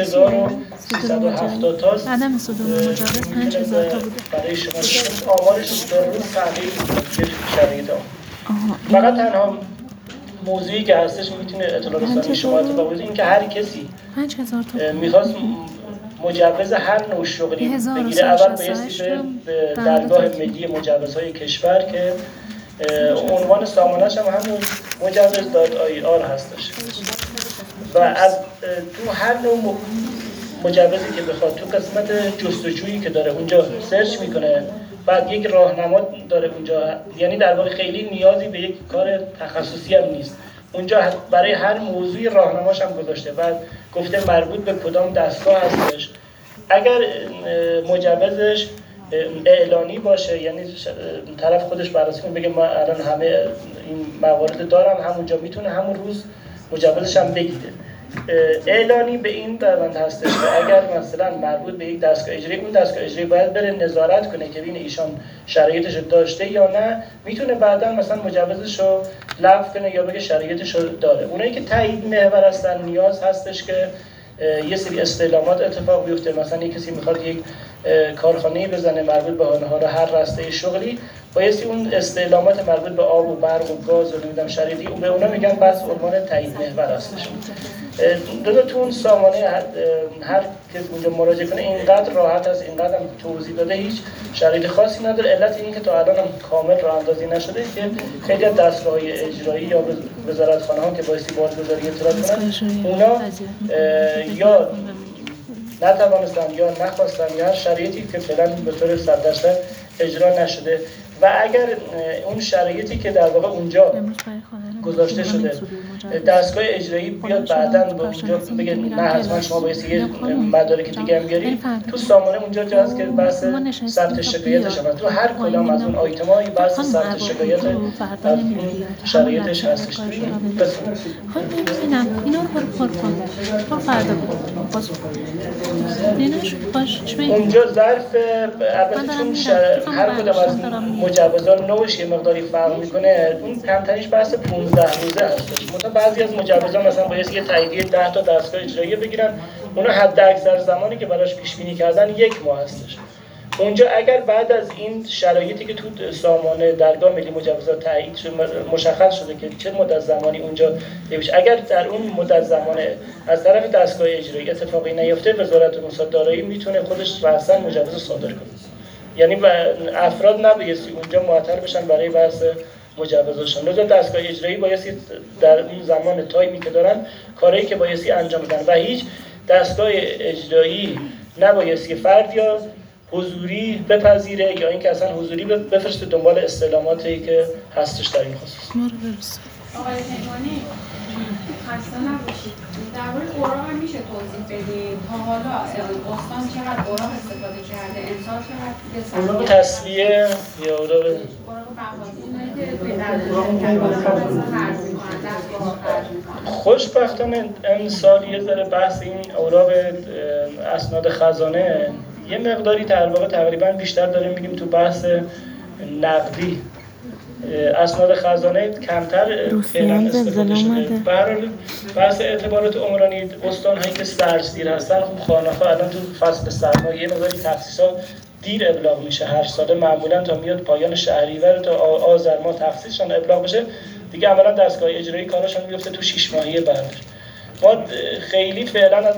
6370 تاست. عدم صدور مجوز 5000 تا بوده. برای شما آمارشون به روز تغییر میکنه شرایط فقط تنها موضوعی که هستش میتونه اطلاع رسانی شما اتفاق بیفته، این که هر کسی میخواست مجوز هر نوع شغلی بگیره اول بایستی به درگاه ملی مجوزهای کشور که عنوان سامانه‌اش هم همون مجوز.ir هستش و از تو هر نوع مجوزی که بخواد تو قسمت جستجویی که داره اونجا سرچ میکنه، بعد یک راهنما داره اونجا، یعنی در واقع خیلی نیازی به یک کار تخصصی هم نیست، اونجا برای هر موضوعی راهنماش هم گذاشته و گفته مربوط به کدام دستگاه هستش. اگر مجوزش اعلانی باشه، یعنی طرف خودش بررسی کنه بگه من الان همه این موارد دارم، همونجا میتونه همون روز مجوزش هم بگیره. اعلانی به این روند هستش که اگر مثلا مربوط به یک دستگاه اجرایی، اون دستگاه اجرایی باید بره نظارت کنه که ببینه ایشان شرایطش داشته یا نه، میتونه بعدا مثلا مجوزش رو لغو کنه یا بگه شرایطش رو داره. اونایی که تایید محور هستن نیاز هستش که یه سری استعلامات اتفاق بیفته، مثلا یک کسی میخواد یک کارخانه‌ای بزنه مربوط به حالا هر راسته شغلی، بایستی اون استعلامات مربوط به آب و برق و گاز و نمیدونم شرایطی به اونا میگن بس عنوان تایید محور هستش. تو اون سامانه هر کس اونجا مراجعه کنه اینقدر راحت است، اینقدر هم توضیح داده، هیچ شرایط خاصی نداره. علت اینه که تا الان هم کامل راه اندازی نشده که خیلی از دستگاه‌های اجرایی یا وزارتخانه‌ها که بایستی بازگذاری اطلاع کنن، اونا یا نتوانستن یا نخواستن یا هر شرایطی که فعلا به طور 100% اجرا نشده و اگر اون شرایطی که در واقع اونجا گذاشته شده دستگاه اجرایی بیاد بعداً به اونجا بگه نه حتما شما باید یه مدارک دیگه هم بیاری، تو سامانه اونجا جا هست که بحث ثبت شکایت شما تو هر کدام از اون آیتم‌های بحث ثبت شکایت از این شرایطش هستش. اینا رو پر کن فردا باز اونجا ظرف البته چون هر کدام از مجوزات نوعش یه مقداری فرق میکنه، اون کمترش بحث 15 روزه هستش. مثلا بعضی از مجوزات مثلا باید یه تاییدیه 10 تا دستگاه اجرایی بگیرن، اونا حد اکثر زمانی که براش پیش بینی کردن 1 ماه هستش. اونجا اگر بعد از این شرایطی که تو سامانه درگاه ملی مجوزات تایید شده مشخص شده که چه مدت زمانی اونجا بشه، اگر در اون مدت زمانه از طرف دستگاه اجرایی اتفاقی نیفته، وزارت موساد دارایی میتونه خودش رأساً مجوز صادر کنه. یعنی افراد نبایستی اونجا معطل بشن برای بحث مجوزشون. لذا دستگاه اجرایی بایستی در اون زمان تایمی که دارن کارهایی که بایستی انجام بدن و هیچ دستگاه اجرایی نبایستی فرد یا حضوری بپذیره یا اینکه اصلا حضوری بفرسته دنبال استعلاماتی که هستش در این خصوص. آقای پیمانی خسته نباشید. درباره اوراق هم میشه توضیح بدید؟ تا حالا استان چقدر اوراق استفاده کرده؟ امسال چقدر؟ اوراق تصویه یا اوراق خوشبختانه امسال یه ذره بحث این اوراق اسناد خزانه یه مقداری در واقع تقریبا بیشتر داریم میگیم تو بحث نقدی. اسناد خزانه کمتر فعلا استفاده شده. به هر حال بحث اعتبارات عمرانی استان‌هایی که سرزیر هستن، خب خانه‌ها الان تو فصل سرما یه مقداری تخصیصا دیر ابلاغ میشه. هر ساله معمولا تا میاد پایان شهریور تا آذر ماه تخصیصشون ابلاغ بشه دیگه، عملا دستگاه اجرایی کارشون میفته تو 6 ماهه بعدش. ما خیلی فعلا از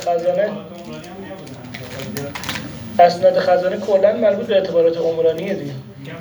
اسناد خزانه کلا مربوط به اعتبارات عمرانیه دیگه.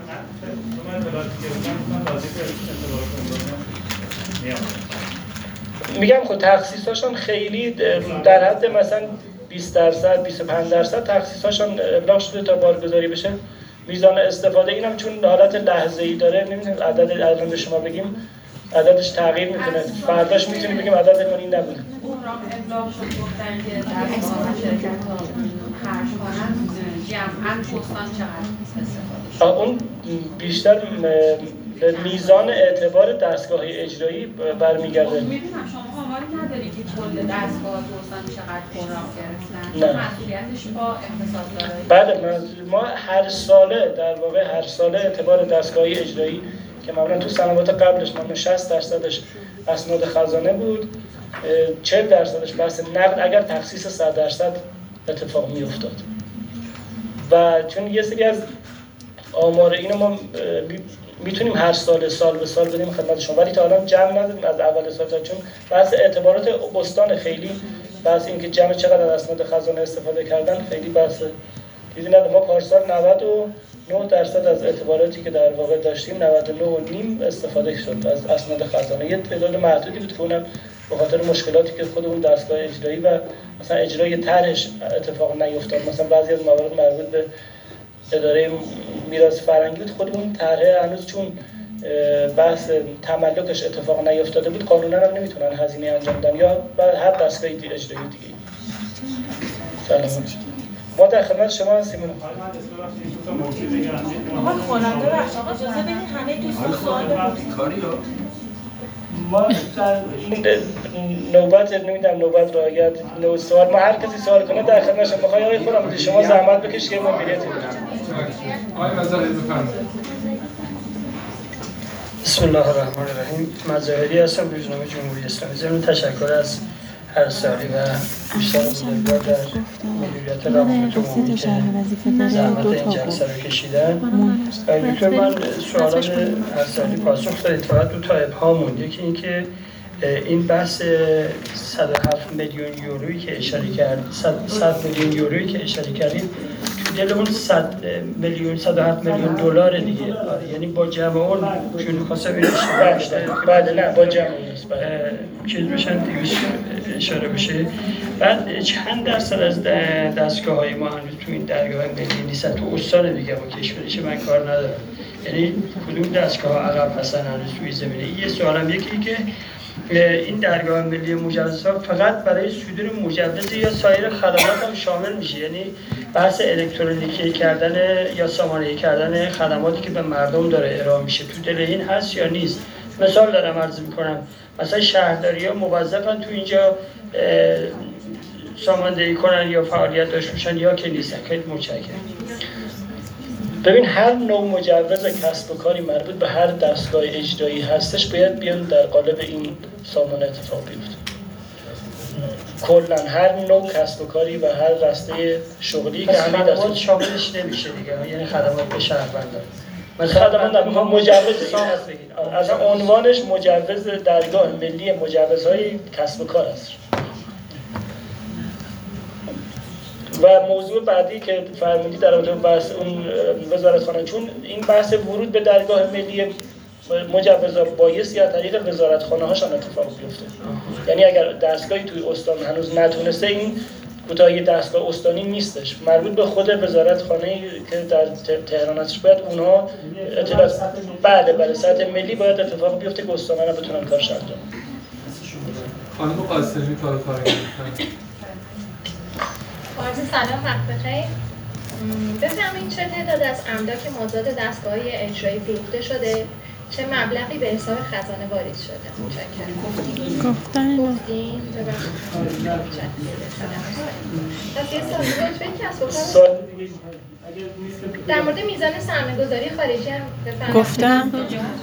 میگم خب تخصیصاشون خیلی در حد مثلا 20% 25% تخصیصاشون ابلاغ شده تا بارگذاری بشه. میزان استفاده اینم چون حالت لحظه‌ای داره، نمی‌دونم عدد الان به شما بگیم، عددش تغییر میکنه. فرداش میتونیم بگیم عددمون این نبوده. اون ابلاغ شد گفتن که در اساس شرکت‌ها خرج کنن جمعاً استان چقدر استفاده شد؟ اون بیشتر به میزان اعتبار دستگاه اجرایی برمیگرده. میدونم شما آماری نداری که کل دستگاه دوستان چقدر اوراق گرفتن؟ نه. مسئولیتش با اقتصاد دارایی؟ بله، ما هر ساله اعتبار دستگاه اجرایی که معمولا تو سنوات قبلش معمولا 60% اسناد خزانه بود، 40% بحث نقد اگر تخصیص 100% اتفاق می افتاد. و چون یه سری از آمار اینو ما میتونیم هر سال به سال بدیم خدمت شما، ولی تا الان جمع ندادیم از اول سال تا چون بحث اعتبارات استان خیلی بحث اینکه جمع چقدر از اسناد خزانه استفاده کردن خیلی بحث چیزی نداره. ما پارسال 99% از اعتباراتی که در واقع داشتیم 99.5 استفاده شد از اسناد خزانه. یه تعداد محدودی بود که اونم به خاطر مشکلاتی که خود اون دستگاه اجرایی و مثلا اجرای طرحش اتفاق نیفتاد، مثلا بعضی از موارد مربوط به اداره میراث فرهنگی بود، خود اون طرح هنوز چون بحث تملکش اتفاق نیفتاده بود قانونا هم نمیتونن هزینه انجام بدن یا هر دستگاه اجرایی دیگه. سلام، ما در خدمت شما هستیم. آقا خواننده بخش آقا اجازه بدید همه دوستان سوال بپرسید. ما نوبت نمیدونم نوبت رعایت سوال، ما هر کسی سوال کنه در خدمت شما. میخوای آقای خودم شما زحمت بکشید که ما بلیت بدیم. آقای مظاهری بفرمایید. بسم الله الرحمن الرحیم. مظاهری هستم، روزنامه جمهوری اسلامی. ضمن تشکر از هر سالی و دوستان بزرگوار در مدیریت روابط عمومی که زحمت این جلسه رو کشیدن. دکتر، من سوالان هر سالی پاسخ دادید، فقط دو تا ابهام موند. یکی اینکه این بحث 107 میلیون یورویی که اشاره کردید، 100 میلیون یورویی که اشاره کردید تو دل اون 100 میلیون 107 میلیون دلار دیگه. یعنی با جمع اون چون خواستم این بعد نه با جمع نیست، چیز بشن 200 اشاره بشه. بعد چند درصد از دستگاه‌های ما هنوز تو این درگاه ملی نیستن؟ تو استان دیگه با کشورش من کار ندارم. یعنی کدوم دستگاه عقب هستن هنوز توی زمینه؟ یه سوالم یکی که این درگاه ملی مجوزها فقط برای صدور مجوز یا سایر خدمات هم شامل میشه؟ یعنی بحث الکترونیکی کردن یا سامانه‌ای کردن خدماتی که به مردم داره ارائه میشه تو دل این هست یا نیست؟ مثال دارم عرض میکنم، مثلا شهرداری‌ها موظفن تو اینجا ساماندهی کنن یا فعالیت داشته باشن یا که نیستن؟ خیلی متشکرم. ببین، هر نوع مجوز کسب و کاری مربوط به هر دستگاه اجرایی هستش باید بیان در قالب این سامانه اتفاق بیفته. کلا هر نوع کسب و کاری و هر رسته شغلی که همین دستگاه شاملش نمیشه دیگه، یعنی خدمات به شهروندان. مثلا خدمات میخوام مجوز هست بگید، از عنوانش مجوز درگاه ملی مجوزهای کسب و کار است. و موضوع بعدی که فرمودی در رابطه با بحث اون وزارتخانه، چون این بحث ورود به درگاه ملی مجوزها بایستی از طریق وزارتخانه هاشان اتفاق بیفته. یعنی اگر دستگاهی توی استان هنوز نتونسته، این کوتاهی دستگاه استانی نیستش، مربوط به خود وزارتخانه‌ای که در تهران هستش، باید اونها اطلاعات بعد سطح ملی باید اتفاق بیفته که استان‌ها بتونن کارش انجام بدن. خانم قاسمی کار سلام، وقت بخیر. بفرمایید چه تعداد از املاک مازاد دستگاه‌های اجرایی فروخته شده، چه مبلغی به حساب خزانه واریز شده؟ متشکرم. گفتین در مورد میزان سرمایه‌گذاری خارجی هم بفرمایید. گفتم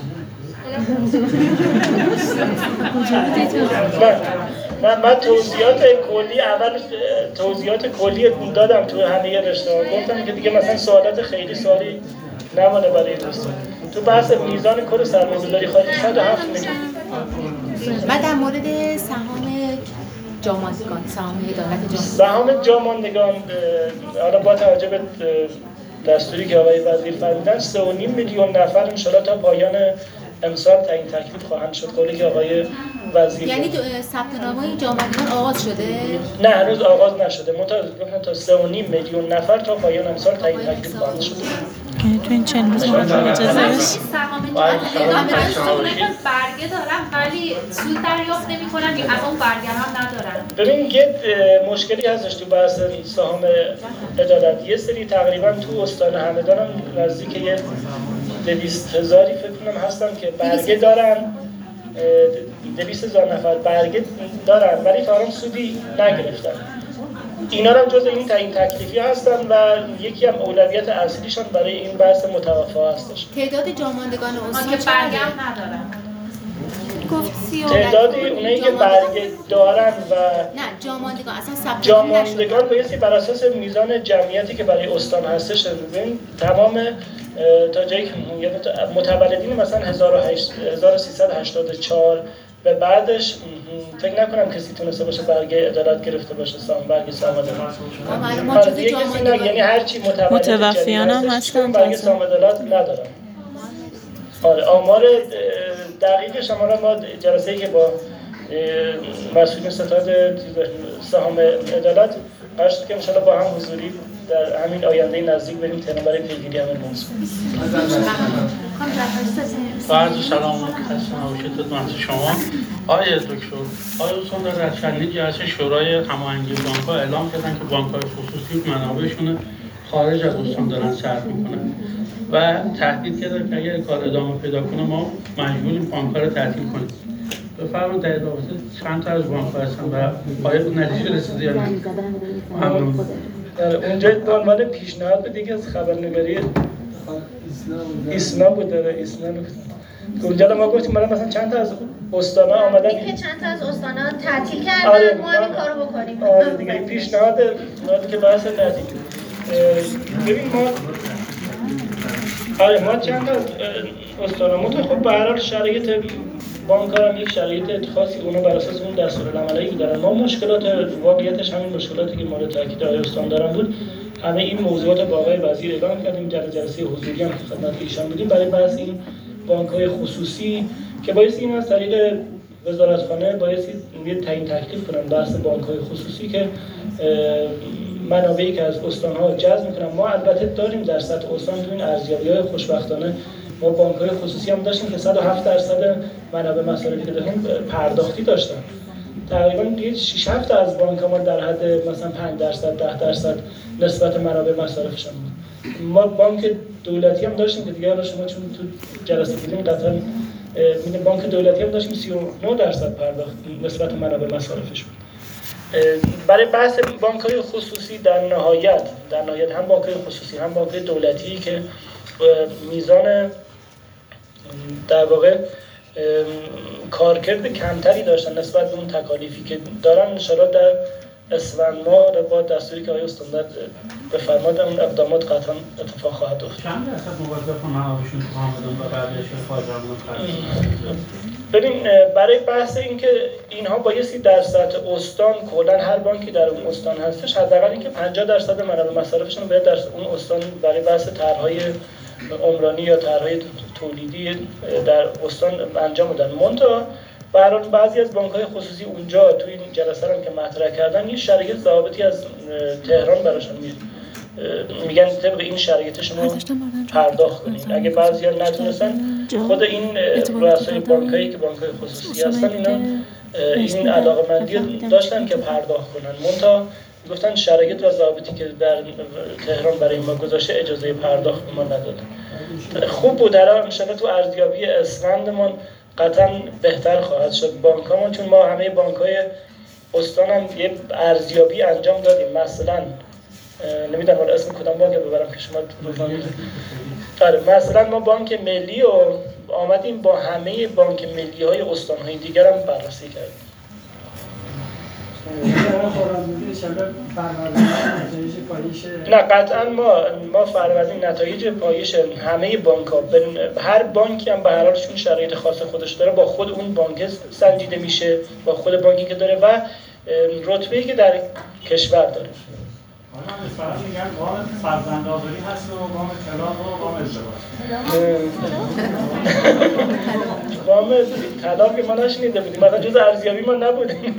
من توضیحات کلی توضیحات کلی دادم تو همه رشته‌ها. گفتم که دیگه مثلا سوالات خیلی سوالی نمونه برای دوستان. تو بحث میزان کل سرمایه‌گذاری خارجی 107 میلیون. من در مورد سهام جاماندگان، سهام جاماندگان حالا با توجه به دستوری که آقای وزیر فرمودن 3.5 میلیون نفر انشالله تا پایان امسال تعیین تکلیف خواهند شد. قولی که آقای وزیر یعنی ثبت نام‌های جاماندگان آغاز شده؟ نه، هنوز آغاز نشده. گفتن تا 3.5 میلیون نفر تا پایان امسال تعیین تکلیف خواهند شد. یعنی تو این چند روز اجازه سهام جاماندگان برگه دارن ولی سود دریافت نمی‌کنن یا اصلا اون برگه هم ندارن. ببین، یه مشکلی هستش تو بحث سهام عدالت. یه سری تقریبا تو استان همدان هم نزدیک 200,000 فکر کنم هستن که برگه دارن، 200,000 نفر برگه دارن ولی تا الان سودی نگرفتن. اینا هم جز این تعیین تکلیفی هستن و یکی هم اولویت اصلیشون برای این بحث متوفا هستش. تعداد جاماندگان استان که برگه هم ندارن. تعداد اونایی که برگه دارن و نه جاماندگان اصلا ثبت جاماندگان بایستی بر اساس میزان جمعیتی که برای استان هستش. ببین تمام تا جایی که متولدین مثلا 1384 و بعدش فکر نکنم کسی تونسته باشه برگه عدالت گرفته باشه، برگه سام عدالت. یعنی هرچی متوفیان هم هستن برگه سام عدالت ندارن. آره آمار دقیقش هم ما جلسه‌ای که با مسئولین ستاد سهام عدالت قرار شد که ان شاءالله با هم حضوری در همین آینده نزدیک بریم تهران برای پیگیری همین موضوع. عرض سلام و خسته نباشید خدمت شما. آقای دکتر، آقای استان رضوانی جلسه شورای هماهنگی بانک‌ها اعلام کردن که بانک‌های خصوصی منابعشون خارج از استان دارن صرف میکنن و تهدید کردن که اگر کار ادامه پیدا کنه ما مجبوریم بانک‌ها رو تعطیل کنیم. بفرمایید در رابطه چند تا از بانک‌ها هستن و آیا به نتیجه رسیده یا نه؟ ممنون. اونجا به عنوان پیشنهاد به دیگه از خبرنگاری ایسنا بود داره ایسنا اونجا ما گفتیم مثلا چند تا از استانا آمدن که چند تا از استانا تعطیل کردن ما همین کارو بکنیم. آره دیگه پیشنهاد که بحث تعطیل. ببین ما چند تا استانا خب به هر حال شرایط بانک‌ها هم یک شرایط خاصی اونا بر اساس اون دستورالعملی که دارن. ما مشکلات واقعیتش همین مشکلاتی که مورد تاکید آقای استان دارن بود. همه این موضوعات با آقای وزیر اعلام کردیم، جلسه حضوری هم که خدمت ایشان بودیم برای بحث این بانک‌های خصوصی که بایستی این از طریق وزارتخانه بایستی یه تعیین تکلیف کنن بحث بانک‌های خصوصی که منابعی که از استان‌ها جذب می‌کنن. ما البته داریم در سطح استان تو این ارزیابی‌های خوشبختانه ما بانک‌های خصوصی هم داشتیم که 107% منابع مصارفی که داشتن پرداختی داشتن. تقریبا 6-7 از بانک‌ها ما در حد مثلا 5%، 10% نسبت منابع مصارفشون بود. ما بانک دولتی هم داشتیم که دیگه شما چون تو جلسه بودیم قطعا می‌بینید بانک دولتی هم داشتیم 39% پرداخت نسبت منابع مصارفش بود. برای بحث بانک‌های خصوصی در نهایت هم بانک‌های خصوصی هم بانک‌های دولتی که میزان در واقع کارکرد کمتری داشتن نسبت به اون تکالیفی که دارن انشاءالله در اسفند ماه با دستوری که آقای استاندار بفرمایند اون اقدامات قطعا اتفاق خواهد افتاد. چند درصد موظف منابعشون تو آمدن و بقیه‌اش خارج آمدن؟ ببین برای بحث اینکه اینها بایستی در سطح استان کلا هر بانکی در اون استان هستش حداقل اینکه 50% منابع مصارفشون باید در اون استان برای بحث طرح‌های عمرانی یا طرح‌های تولیدی در استان انجام دادن. منتها برای بعضی از بانک‌های خصوصی اونجا توی این جلسه هم که مطرح کردن یه شرایط ضابطی از تهران براشون میگن طبق این شرایط شما پرداخت کنید. اگه بعضی‌ها نتونستن خود این رؤسای بانکایی که بانک‌های خصوصی هستن اینا این علاقه‌مندی داشتن که پرداخت کنن. منتها گفتن شرایط و ضابطی که در تهران برای ما گذاشته اجازه پرداخت ما نداده. خوب بود الان انشالله تو ارزیابی اسفندمون قطعا بهتر خواهد شد بانکامون، چون ما همه بانک‌های استان هم یه ارزیابی انجام دادیم. مثلا نمیدونم حالا اسم کدام بانک ببرم که شما آره مثلا ما بانک ملی رو آمدیم با همه بانک ملی‌های استان‌های دیگر هم بررسی کردیم. نه قطعا ما فرض نتایج پایش همه بانک‌ها هر بانکی هم به هر حالشون شرایط خاص خودش داره با خود اون بانک سنجیده میشه با خود بانکی که داره و رتبه‌ای که در کشور داره. مثلا میگن وام فرزندآوری هست و وام طلاق و وام ازدواج. وام طلاق ما نشنیده بودیم، مثلا جز ارزیابی ما نبودیم.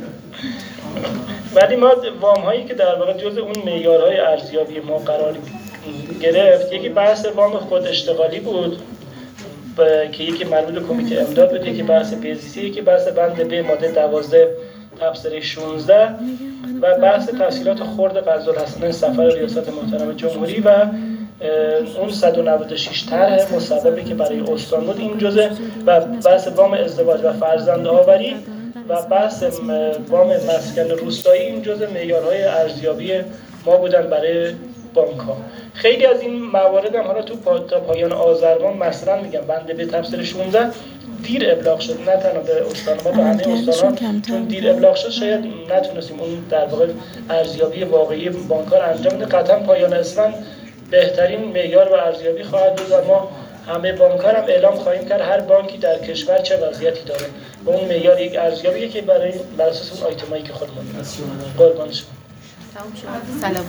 ولی ما وام هایی که در واقع جز اون معیارهای ارزیابی ما قرار گرفت، یکی بحث وام خود اشتغالی بود که یکی مربوط به کمیته امداد بود، یکی بحث بیزیسی، یکی بحث بند ب ماده 12 تبصره 16 و بحث تحصیلات خرد قرض‌الحسنه سفر ریاست محترم جمهوری و اون 196 طرح مصوبی که برای استان بود این جزء و بحث وام ازدواج و فرزندآوری و بحث وام مسکن روستایی این جزء معیارهای ارزیابی ما بودن برای بانک‌ها. خیلی از این موارد هم حالا تا پایان آذر ماه مثلا میگم بنده به تفسیر 16 دیر ابلاغ شد، نه تنها به استان ما به همه استان‌ها چون دیر ابلاغ شد شاید نتونستیم اون در واقع ارزیابی واقعی بانک‌ها انجام بده. قطعا پایان اسفند بهترین معیار و ارزیابی خواهد بود و ما همه بانک‌ها هم اعلام خواهیم کرد هر بانکی در کشور چه وضعیتی داره و اون معیار یک ارزیابیه که بر اساس اون آیتمایی که خودمون قربان شما. سلام.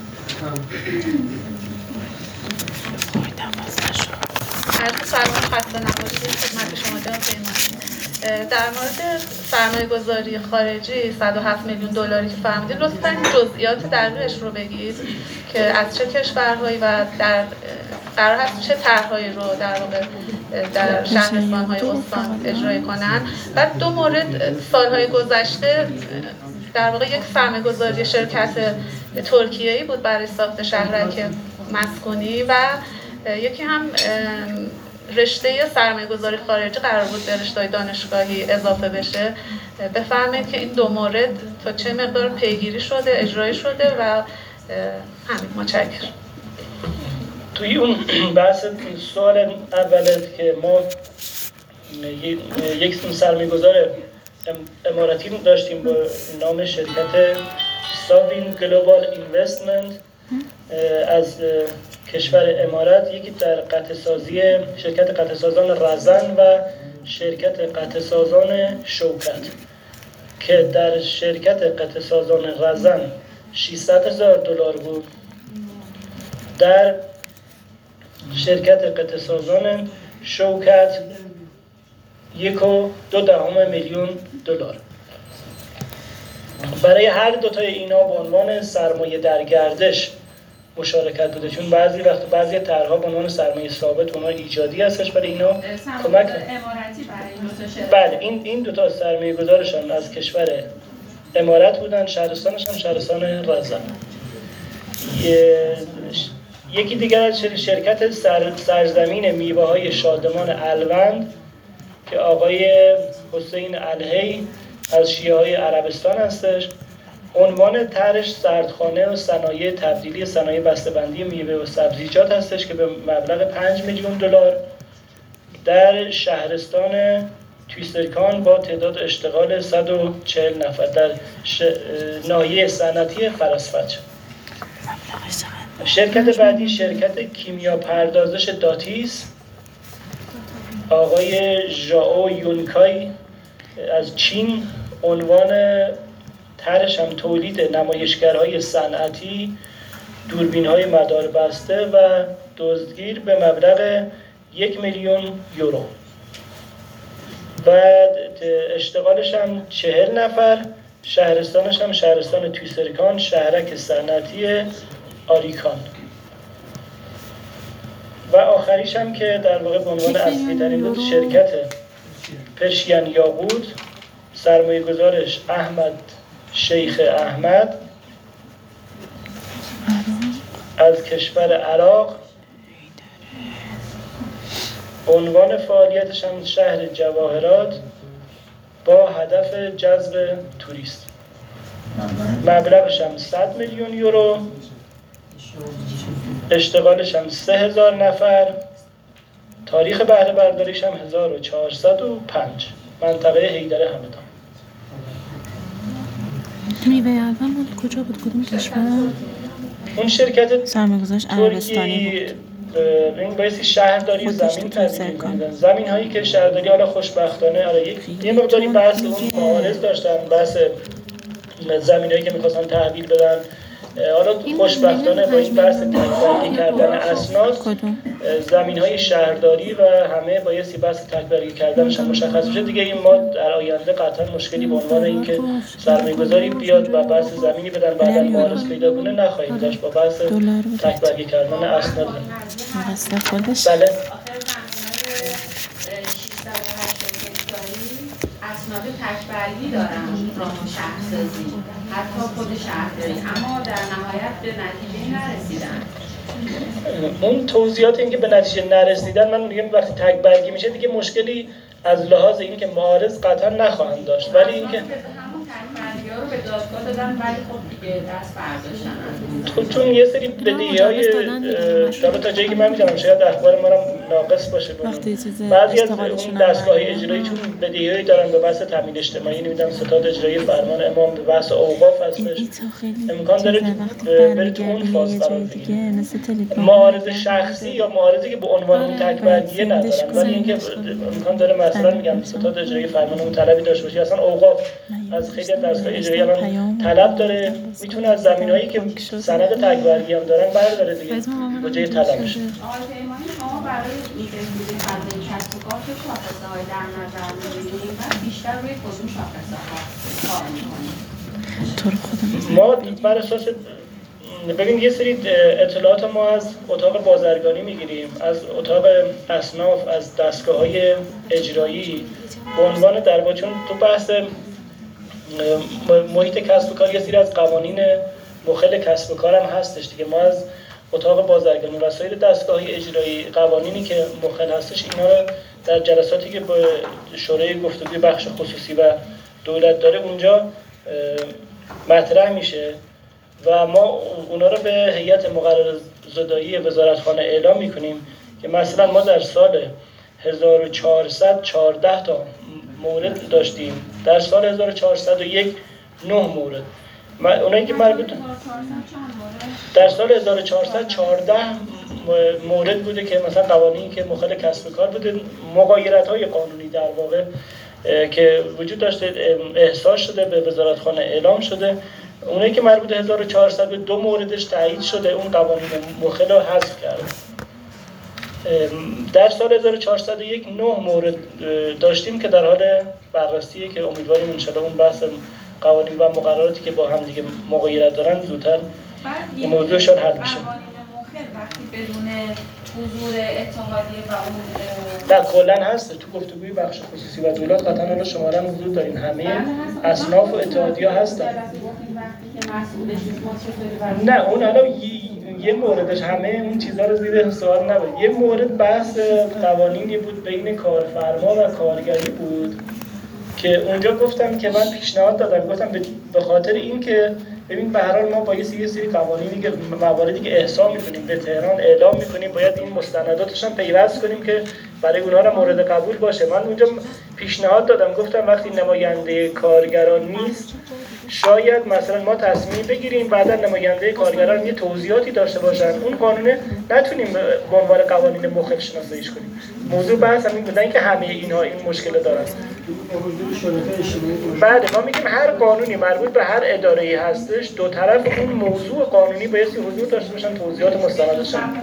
سلام خسته نباشید خدمت شما جناب پیمانی. در مورد سرمایه‌گذاری خارجی 107 میلیون دلاری که فرمودید لطفاً جزئیات دقیقش رو بگید که از چه کشورهایی و در قرار هست چه طرحهایی رو در واقع در شهرستان‌های استان اجرا کنن. بعد دو مورد سال‌های گذشته در واقع یک سرمایه‌گذاری شرکت ترکیه‌ای بود برای ساخت شهرک مسکونی و یکی هم رشته سرمایه‌گذاری خارجی قرار بود به رشته‌های دانشگاهی اضافه بشه. بفرمایید که این دو مورد تا چه مقدار پیگیری شده، اجرایی شده و همین. متشکرم. توی اون بحث سوال اولت که ما یک سرمایه‌گذار اماراتی داشتیم با نام شرکت ساوین گلوبال اینوستمنت از کشور امارات، یکی در قطعه‌سازی شرکت قطعه‌سازان رزن و شرکت قطعه‌سازان شوکت که در شرکت قطعه‌سازان رزن 600,000 دلار بود، در شرکت قطعه‌سازان شوکت 1.2 میلیون دلار. برای هر دوتای اینا به عنوان سرمایه در گردش مشارکت بوده، چون بعضی طرح‌ها به عنوان سرمایه ثابت اونها ایجادی هستش برای اینا کمک. بله، این دوتا سرمایه گذارشان از کشور امارات بودن، شهرستانش هم شهرستان رزن. یکی دیگر از شرکت سرزمین میوه‌های شادمان الوند که آقای حسین الهی از شیعه‌های عربستان هستش. عنوان طرحش سردخانه و صنایع تبدیلی صنایع بسته‌بندی میوه و سبزیجات هستش که به مبلغ 5 میلیون دلار در شهرستان تویسترکان با تعداد اشتغال 140 نفر در ناحیه صنعتی فرسفج. شرکت بعدی شرکت کیمیا پردازش داتیس، آقای ژائو یونکای از چین. عنوان طرحش هم تولید نمایشگرهای صنعتی، دوربین‌های مدار بسته و دزدگیر به مبلغ 1 میلیون یورو. بعد اشتغالش هم 40 نفر، شهرستانش هم شهرستان تویسرکان، شهرک صنعتی آریکان. و آخریش هم که در واقع به عنوان اصلی ترین بود شرکت پرشین یاقوت، سرمایه گذارش احمد شیخ احمد از کشور عراق. عنوان فعالیتش هم شهر جواهرات با هدف جذب توریست. مبلغش هم 100 میلیون یورو، اشتغالش هم 3000 نفر، تاریخ بهره برداریش هم 1405، منطقه حیدر همدان. میوه الوان مال کجا بود؟ کدوم کشور؟ اون شرکت سرمایه‌گذارش عربستانی بود. این بایستی شهرداری زمین تبدیل می‌کنن. زمین هایی که شهرداری حالا خوشبختانه یه مقداری بحث اون معارض داشتن، بحث زمینایی که می‌خواستن تحویل بدن. حالا خوشبختانه با این بحث تک‌برگی کردن اسناد زمین‌های شهرداری و همه بایستی بحث تک‌برگی کردنش هم مشخص بشه دیگه. این ما در آینده قطعا مشکلی به عنوان اینکه سرمایه‌گذاری بیاد و بحث زمینی بدن بعداً معارض پیدا کنه نخواهیم داشت با بحث تک‌برگی کردن اسناد. بله. اسناد تک‌برگی دارن راه شهرسازی، حتی خود شهرداری، اما در نهایت به نتیجه نرسیدن. اون توضیحات این که به نتیجه نرسیدن، من میگم وقتی تک‌برگی میشه دیگه مشکلی از لحاظ این که معارض قطعا نخواهند داشت، ولی این که همون تک‌برگی‌ها بدهی‌ها رو به دادگاه دادن ولی خب دیگه دست برداشتن از خب چون یه سری بدهی‌های حالا تا جایی که من می‌دونم شاید اخبار ما ناقص باشه، بعضی از اون دستگاه‌های اجرایی چون بدهی‌هایی دارن به بحث تامین اجتماعی، نمیدونم ستاد اجرایی فرمان امام به بحث اوقاف هستش، امکان داره برید تو اون فاز قرار بگیرید. معارض شخصی یا معارضی که به عنوان تکبرگیه ندارن، ولی اینکه امکان داره مثلا میگم ستاد اجرایی فرمان اون طلبی داشته باشه، اصلا اوقاف از خیلی از دستگاه اجرایی الان طلب داره، میتونه از زمینهایی که سند تکبرگی هم دارن برداره دیگه به جای طلبش. آقای پیمانی شما برای بهبود فضای کسب و کار چه شاخصه‌های در نظر می‌گیرید و بیشتر روی کدوم شاخصه‌ها کار می‌کنید؟ ما بر اساس ببین یه سری اطلاعات ما از اتاق بازرگانی میگیریم، از اتاق اصناف، از دستگاه‌های اجرایی به عنوان در واقع چون تو بحث محیط کسب و کار یه سری از قوانین مخل کسب و کار هم هستش دیگه. ما از اتاق بازرگانی و سایر دستگاه‌های اجرایی قوانینی که مخل هستش اینا رو در جلساتی که با شورای گفتگوی بخش خصوصی و دولت داره اونجا مطرح میشه و ما اونا رو به هیئت مقررزدایی وزارتخانه اعلام میکنیم که مثلا ما در سال 1414 تا مورد داشتیم، در سال 1401 9 مورد. اونایی که مربوط در سال 1414 مورد بوده که مثلا قوانینی که مخالف کسب و کار بوده، مغایرت‌های قانونی در واقع که وجود داشته احصا شده، به وزارتخانه اعلام شده. اونایی که مربوط 1402 موردش تایید شده، اون قوانین مخالف رو حذف کرده. در سال 1401 9 مورد داشتیم که در حال بررسیه که امیدواریم ان شاءالله اون بحث قوانین و مقرراتی که با هم دیگه مغایرت دارن زودتر موضوعشون حل بشه. وقتی بدون حضور اتحادیه و اون در کلن هست تو گفتگوی بخش خصوصی و دولت قطعا الان شما هم حضور دارین، همه اصناف و اتحادیه هستن. نه اون الان یه موردش همه اون چیزا رو زیر سوال نبود. یه مورد بحث قوانینی بود بین کارفرما و کارگری بود که اونجا گفتم که من پیشنهاد دادم، گفتم به خاطر این که ببین به هر حال ما با یه سری قوانینی که مواردی که احصا می‌کنیم به تهران اعلام می‌کنیم باید این مستنداتش هم پیوست کنیم که برای اونها را مورد قبول باشه. من اونجا پیشنهاد دادم، گفتم وقتی نماینده کارگران نیست شاید مثلا ما تصمیم بگیریم بعدا نماینده کارگران یه توضیحاتی داشته باشن، اون قانون نتونیم به عنوان قوانین مخالف شناساییش کنیم. موضوع بحث همین بودن که همه اینها این مشکل دارن. بعد ما میگیم هر قانونی مربوط به هر اداره‌ای هستش دو طرف اون موضوع قانونی باید حضور داشته باشن، توضیحات مستندش هم.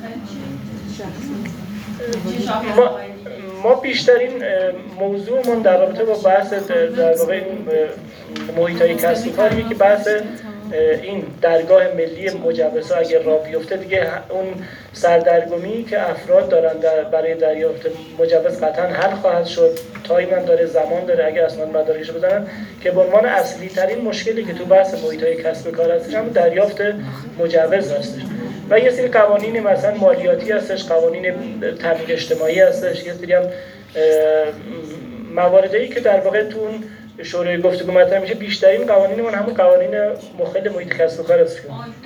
ما بیشترین موضوعمون در رابطه با بحث در واقع محیط‌های کسب و کاریه که بحث این درگاه ملی مجوزها اگر راه بیفته دیگه اون سردرگمی که افراد دارن برای دریافت مجوز قطعا حل خواهد شد. تایم هم داره، زمان داره، اگر اسناد مدارکش بزنن که به عنوان اصلی ترین مشکلی که تو بحث محیط‌های کسب و کار هستش هم دریافت مجوز هستش. و یه سری قوانین مثلا مالیاتی هستش، قوانین تامین اجتماعی هستش، یه سری هم مواردی که در واقع تو اون شورای گفتگو مطرح میشه. بیشترین قوانینمون همون قوانین مخل محیط کسب و کار است.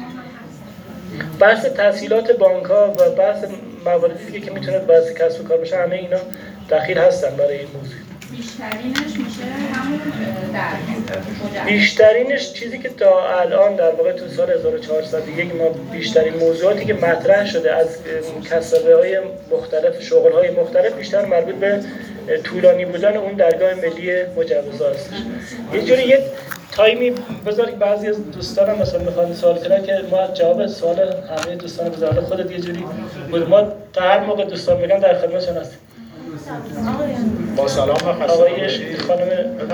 بحث تسهیلات بانک‌ها و بحث مواردی دیگه که میتونه بحث کسب و کار باشه، همه اینا دخیل هستن برای این موضوع. بیشترینش میشه همون بیشترینش چیزی که تا الان در واقع تو سال 1401 ما بیشترین موضوعاتی که مطرح شده از کسبه‌های مختلف، شغل‌های مختلف بیشتر مربوط به طولانی بودن اون درگاه ملی مجوزها هستش. یه جوری یه تایمی بذارید بعضی از دوستانم مثلا میخوان سوال کنن که ما جواب سوال همه دوستان بذارید خودت یه جوری بود. ما تا هر موقع دوستان میگن در خدمتشون هستیم. با سلام و خسته آقای خانم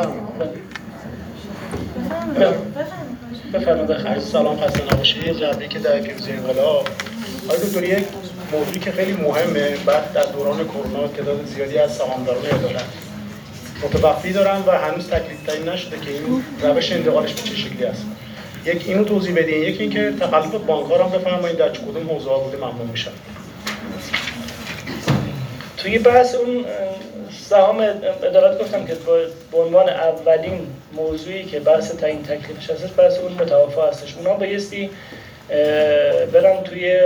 بفرمایید. سلام خسته نباشید. جنبه‌ای که در پیروزی انقلاب آقای دکتر یک موضوعی که خیلی مهمه، بعد در دوران کرونا تعداد زیادی از سهامداران عدالت متوقفی دارن و هنوز تکلیف تعیین نشده که این روش انتقالش به چه شکلی است. یک اینو توضیح بدین، یکی اینکه تقلب بانک‌ها رو هم بفرمایید در کدوم حوزه‌ها بوده ممنون میشم. توی بحث اون سهام ادارات گفتم که به عنوان اولین موضوعی که بحث تعیین تکلیفش هستش، بحث اون متوافا هستش. اونا بایستی برن توی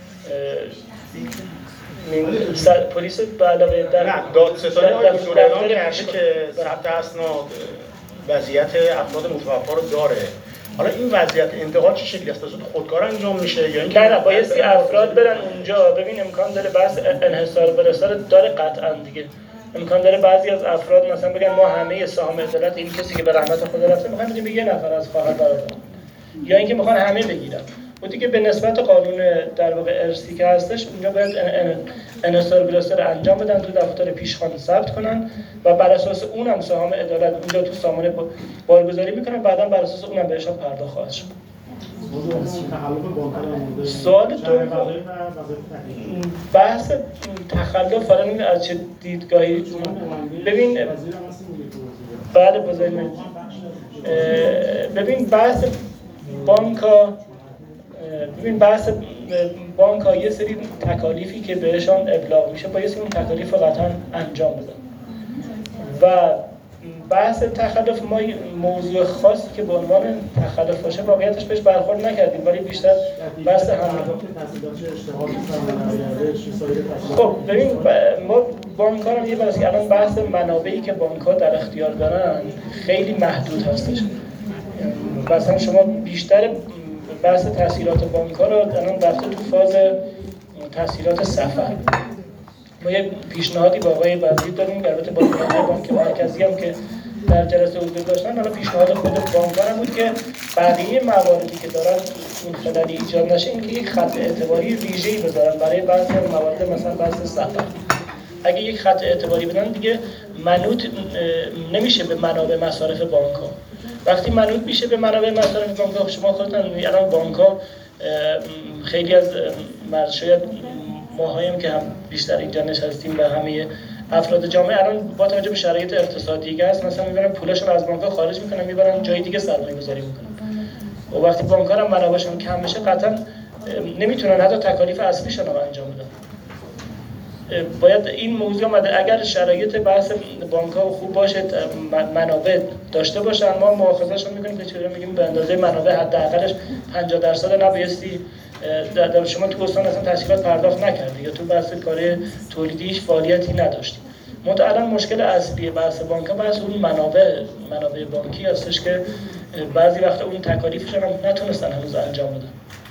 پلیس به علاوه در دادستانی آقای دکتر اعلام کرده که ثبت اسناد وضعیت افراد متوفا رو داره. حالا این وضعیت انتقال چه شکلی است؟ خودکار انجام میشه یا اینکه نه بایستی افراد برن اونجا. ببین امکان داره بحث انحصار به رسالت داره قطعا دیگه. امکان داره بعضی از افراد مثلا بگن ما همه سهام عدالت این کسی که به رحمت خدا رفته میخوان بدیم به یه نفر از خواهر برادر، یا اینکه میخوان همه بگیرن. و دیگه به نسبت قانون در واقع ارثی که هستش اونجا باید انحصار به رسالت انجام بدن، تو دفتر پیشخوان ثبت کنن و بر اساس اونم سهام عدالت اونجا تو سامانه بارگذاری میکنن، بعدا بر اساس اونم بهشون پرداخت خواهد شد. سوال دوم بحث تخلف فرام از چه دیدگاهی؟ ببین بعد بزرگ ببین بحث بانک‌ها یه سری تکالیفی که بهشان ابلاغ میشه باید اون تکالیف رو قطعا انجام بدن. و بحث تخلف ما موضوع خاصی که به عنوان تخلف باشه واقعیتش بهش برخورد نکردیم، ولی بیشتر بحث خب ببین ما بانک‌ها هم یه بحثی الان بحث منابعی که بانک‌ها در اختیار دارن خیلی محدود هستش. مثلا شما بیشتر بحث تسهیلات بانک‌ها رو الان رفته تو فاز تسهیلات سفر. ما یه پیشنهادی با آقای وزیر داریم، البته با بانک مرکزی هم که در جلسه حضور داشتن. حالا پیشنهاد خود بانک‌ها هم بود که بقیه مواردی که دارن این خللی ایجاد نشه، اینکه یک خط اعتباری ویژه‌ای بذارن برای بعضی از موارد، مثلا بحث سفر. اگه یک خط اعتباری بدن دیگه منوط نمیشه به منابع مصارف بانک‌ها. وقتی منوط میشه به منابع مصارف بانک‌ها، شما خودتون می‌بینید الان بانک‌ها خیلی از شاید ماهایم که هم بیشتر اینجا نشستیم و همه افراد جامعه الان با توجه به شرایط اقتصادی که هست مثلا میبرن پولاشون از بانک‌ها خارج میکنن، میبرن جای دیگه سرمایه‌گذاری میکنن. و وقتی بانک‌ها هم منابعشون کم بشه قطعا نمیتونن حتی تکالیف اصلیشون رو انجام بدن. باید این موضوع اومده اگر شرایط بحث بانک‌ها خوب باشه، منابع داشته باشن، ما مؤاخذه‌شون می‌کنیم که چطوری میگیم به اندازه منابع حداقلش 50% نبایستی در شما تو استان اصلا تسهیلات پرداخت نکردی یا تو بحث کار تولیدی هیچ فعالیتی نداشتی. منتها الان مشکل اصلی بحث بانک‌ها بحث اون منابع بانکی هستش که بعضی وقت اون تکالیفشون هم نتونستن هنوز انجام بدن.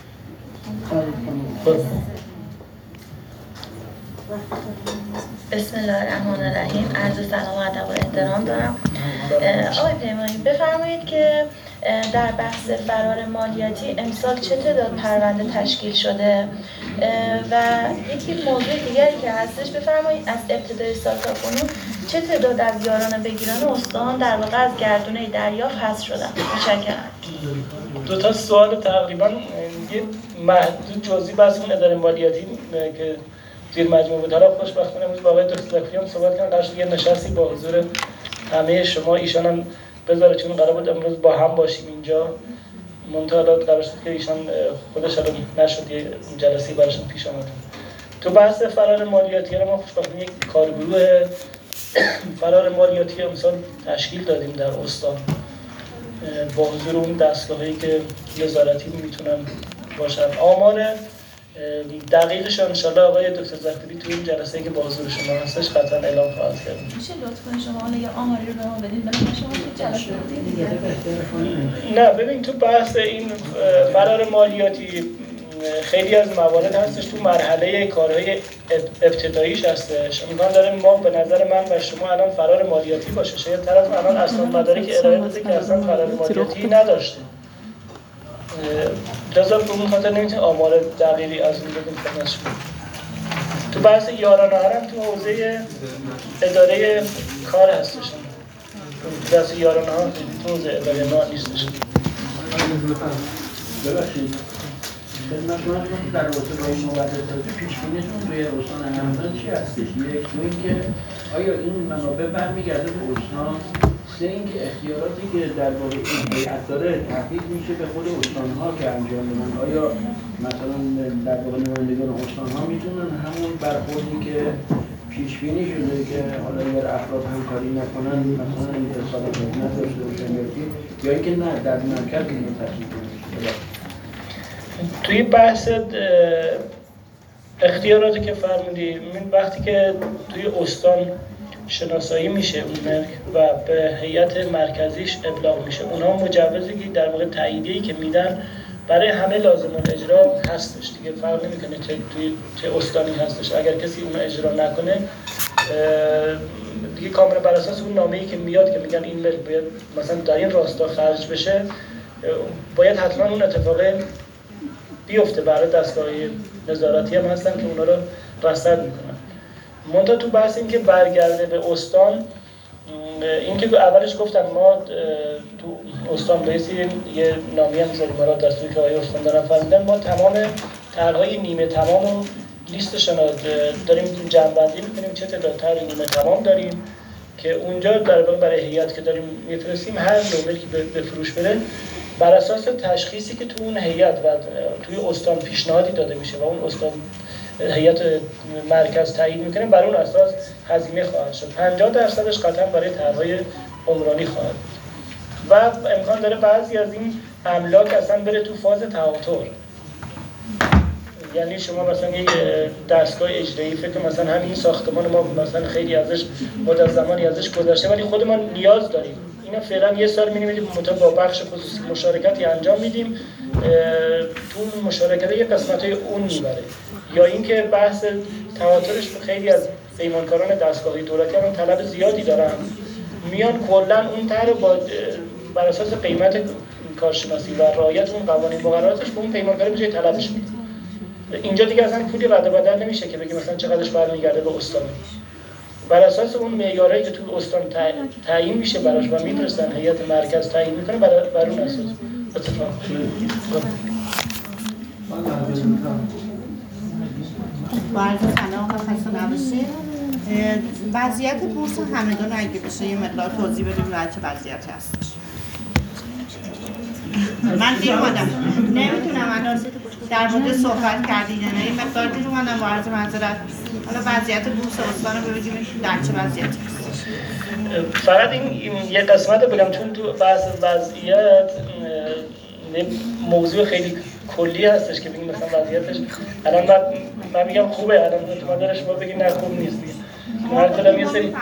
بسم الله الرحمن الرحیم. عرض سلام و ادب و احترام دارم. آقای پیمانی بفرمایید که در بحث فرار مالیاتی امسال چه تعداد پرونده تشکیل شده و یکی موضوع دیگری که هستش بفرمایید از ابتدای سال تا کنون چه تعداد از یاران بگیران استان در واقع از گردونه دریافت حذف شدن؟ متشکرم. دو تا سوال تقریبا یه محدود جزئی بحث اون اداره مالیاتی که زیر مجموعه بود. حالا خوشبختانه امروز با آقای دکتر زکریا هم صحبت کردن، قرار شد یه نشستی با حضور همه شما ایشان هم بذاره، چون قرار بود امروز با هم باشیم اینجا. منتها قرار شد که ایشان خودش الان نشد، یه جلسه‌ای براشون پیش آمد. تو بحث فرار مالیاتی ما خوشبختانه یک کارگروه فرار مالیاتی امسال تشکیل دادیم در استان با حضور اون دستگاهایی که نظارتی میتونن باشن. آمار دقیقش انشالله آقای دکتر زکری توی این جلسه‌ای که با حضور شما هستش قطعا اعلام خواهد کرد. میشه لطفاً شما یه آماری رو به ما بدین؟ برای شما که جلسه دیگه. نه ببین تو بحث این فرار مالیاتی خیلی از موارد هستش تو مرحله کارهای ابتداییش هستش. امکان داره ما به نظر من و شما الان فرار مالیاتی باشه، شاید طرف الان اصلا مدارک ارائه بده که اصلا فرار مالیاتی نداشته. لذا به اون خاطر نمیتونیم آمار دقیقی از اون بدیم خدمت شما. تو بحث یارانه هم تو حوزه اداره کار هستش. تو بحث یارانه ها تو حوزه اداره ما نیستش. ببخشید خدمت من در رابطه با این مقدساتی پیش‌بینیتون روی استان همدان چی هستش؟ یک، دو اینکه آیا این منابع برمیگرده به استان؟ سه اینکه اختیاراتی که درباره این هیئت داره تحقیق میشه به خود استان‌ها که انجام بدن. آیا مثلا در واقع نمایندگان استان‌ها میتونن همون برخوردی که پیش بینی شده که حالا اگر افراد همکاری نکنن مثلا این سال نداشته باشن یا اینکه نه در مرکز این تشکیل میشه؟ توی بحث اختیاراتی که فرمودی، من وقتی که توی استان شناسایی میشه اون ملک و به هیئت مرکزیش ابلاغ میشه، اونها مجوزی که در واقع تاییدیه‌ای که میدن برای همه لازم الاجرا هستش دیگه، فرق نمیکنه چه استانی هستش. اگر کسی اون اجرا نکنه دیگه کاملا بر اساس اون نامه‌ای که میاد که میگن این ملک باید مثلا در این راستا خرج بشه، باید حتما اون اتفاق بیفته. برای دستگاه‌های نظارتی هم هستن که اونا رو رصد میکنن. منتها تو بحث این که برگرده به استان، این که اولش گفتم ما تو استان بیسی یه نامی هم زدیم را دستوری که آقای استان دارن فرمودن، ما تمام طرح‌های نیمه تمام و لیستشون داریم جمع‌بندی میکنیم، چه تعداد طرح نیمه تمام داریم که اونجا در واقع برای هیئت که داریم میفرستیم، هر نوبلی که به فروش بره بر اساس تشخیصی که تو اون هیئت و توی استان پیشنهادی داده میشه و اون استان هیئت مرکز تایید میکنه، بر اون اساس هزینه خواهد شد. 50%ش قطعا برای طرح‌های عمرانی خواهد بود و امکان داره بعضی از این املاک اصلا بره تو فاز تهاتر. یعنی شما مثلا یک دستگاه اجرایی فکر مثلا همین ساختمان ما مثلا خیلی ازش مدت زمانی ازش گذشته ولی خودمان نیاز داریم، اینا فعلا یه سال می‌نویسیم با بخش خصوصی مشارکتی انجام میدیم، تو مشارکت یه قسمت‌های اون میبره. یا اینکه بحث تواترش خیلی از پیمانکاران دستگاهی دولتی هم طلب زیادی دارن، میان کلا اون طرح با بر اساس قیمت کارشناسی و رعایت اون قوانین مقرراتش به اون پیمانکار میشه طلبش میده. اینجا دیگه اصلا پولی رد و بدل نمیشه که بگیم مثلا چقدرش برمیگرده به استان. بر اساس اون معیارایی که تو استان تعیین میشه براش و میفرستن هیئت مرکز تعیین میکنه، بر اون اساس اتفاق با عرض سلام و خسته نباشید. وضعیت بورس همدان اگه بشه یه مقدار توضیح بدیم و چه وضعیتی هستش. من دیر اومدم نمیتونم الان در مورد صحبت کردید، یعنی این مقدار دیر اومدم با عرض معذرت. حالا وضعیت بورس استان رو ببینیم در چه وضعیتی هستش. فقط این یه قسمت بگم چون تو بحث وضعیت موضوع خیلی کلی هستش که بگیم مثلا وضعیتش الان من میگم خوبه، الان تو داره شما بگید نه خوب نیست دیگه. هر کدوم یه سری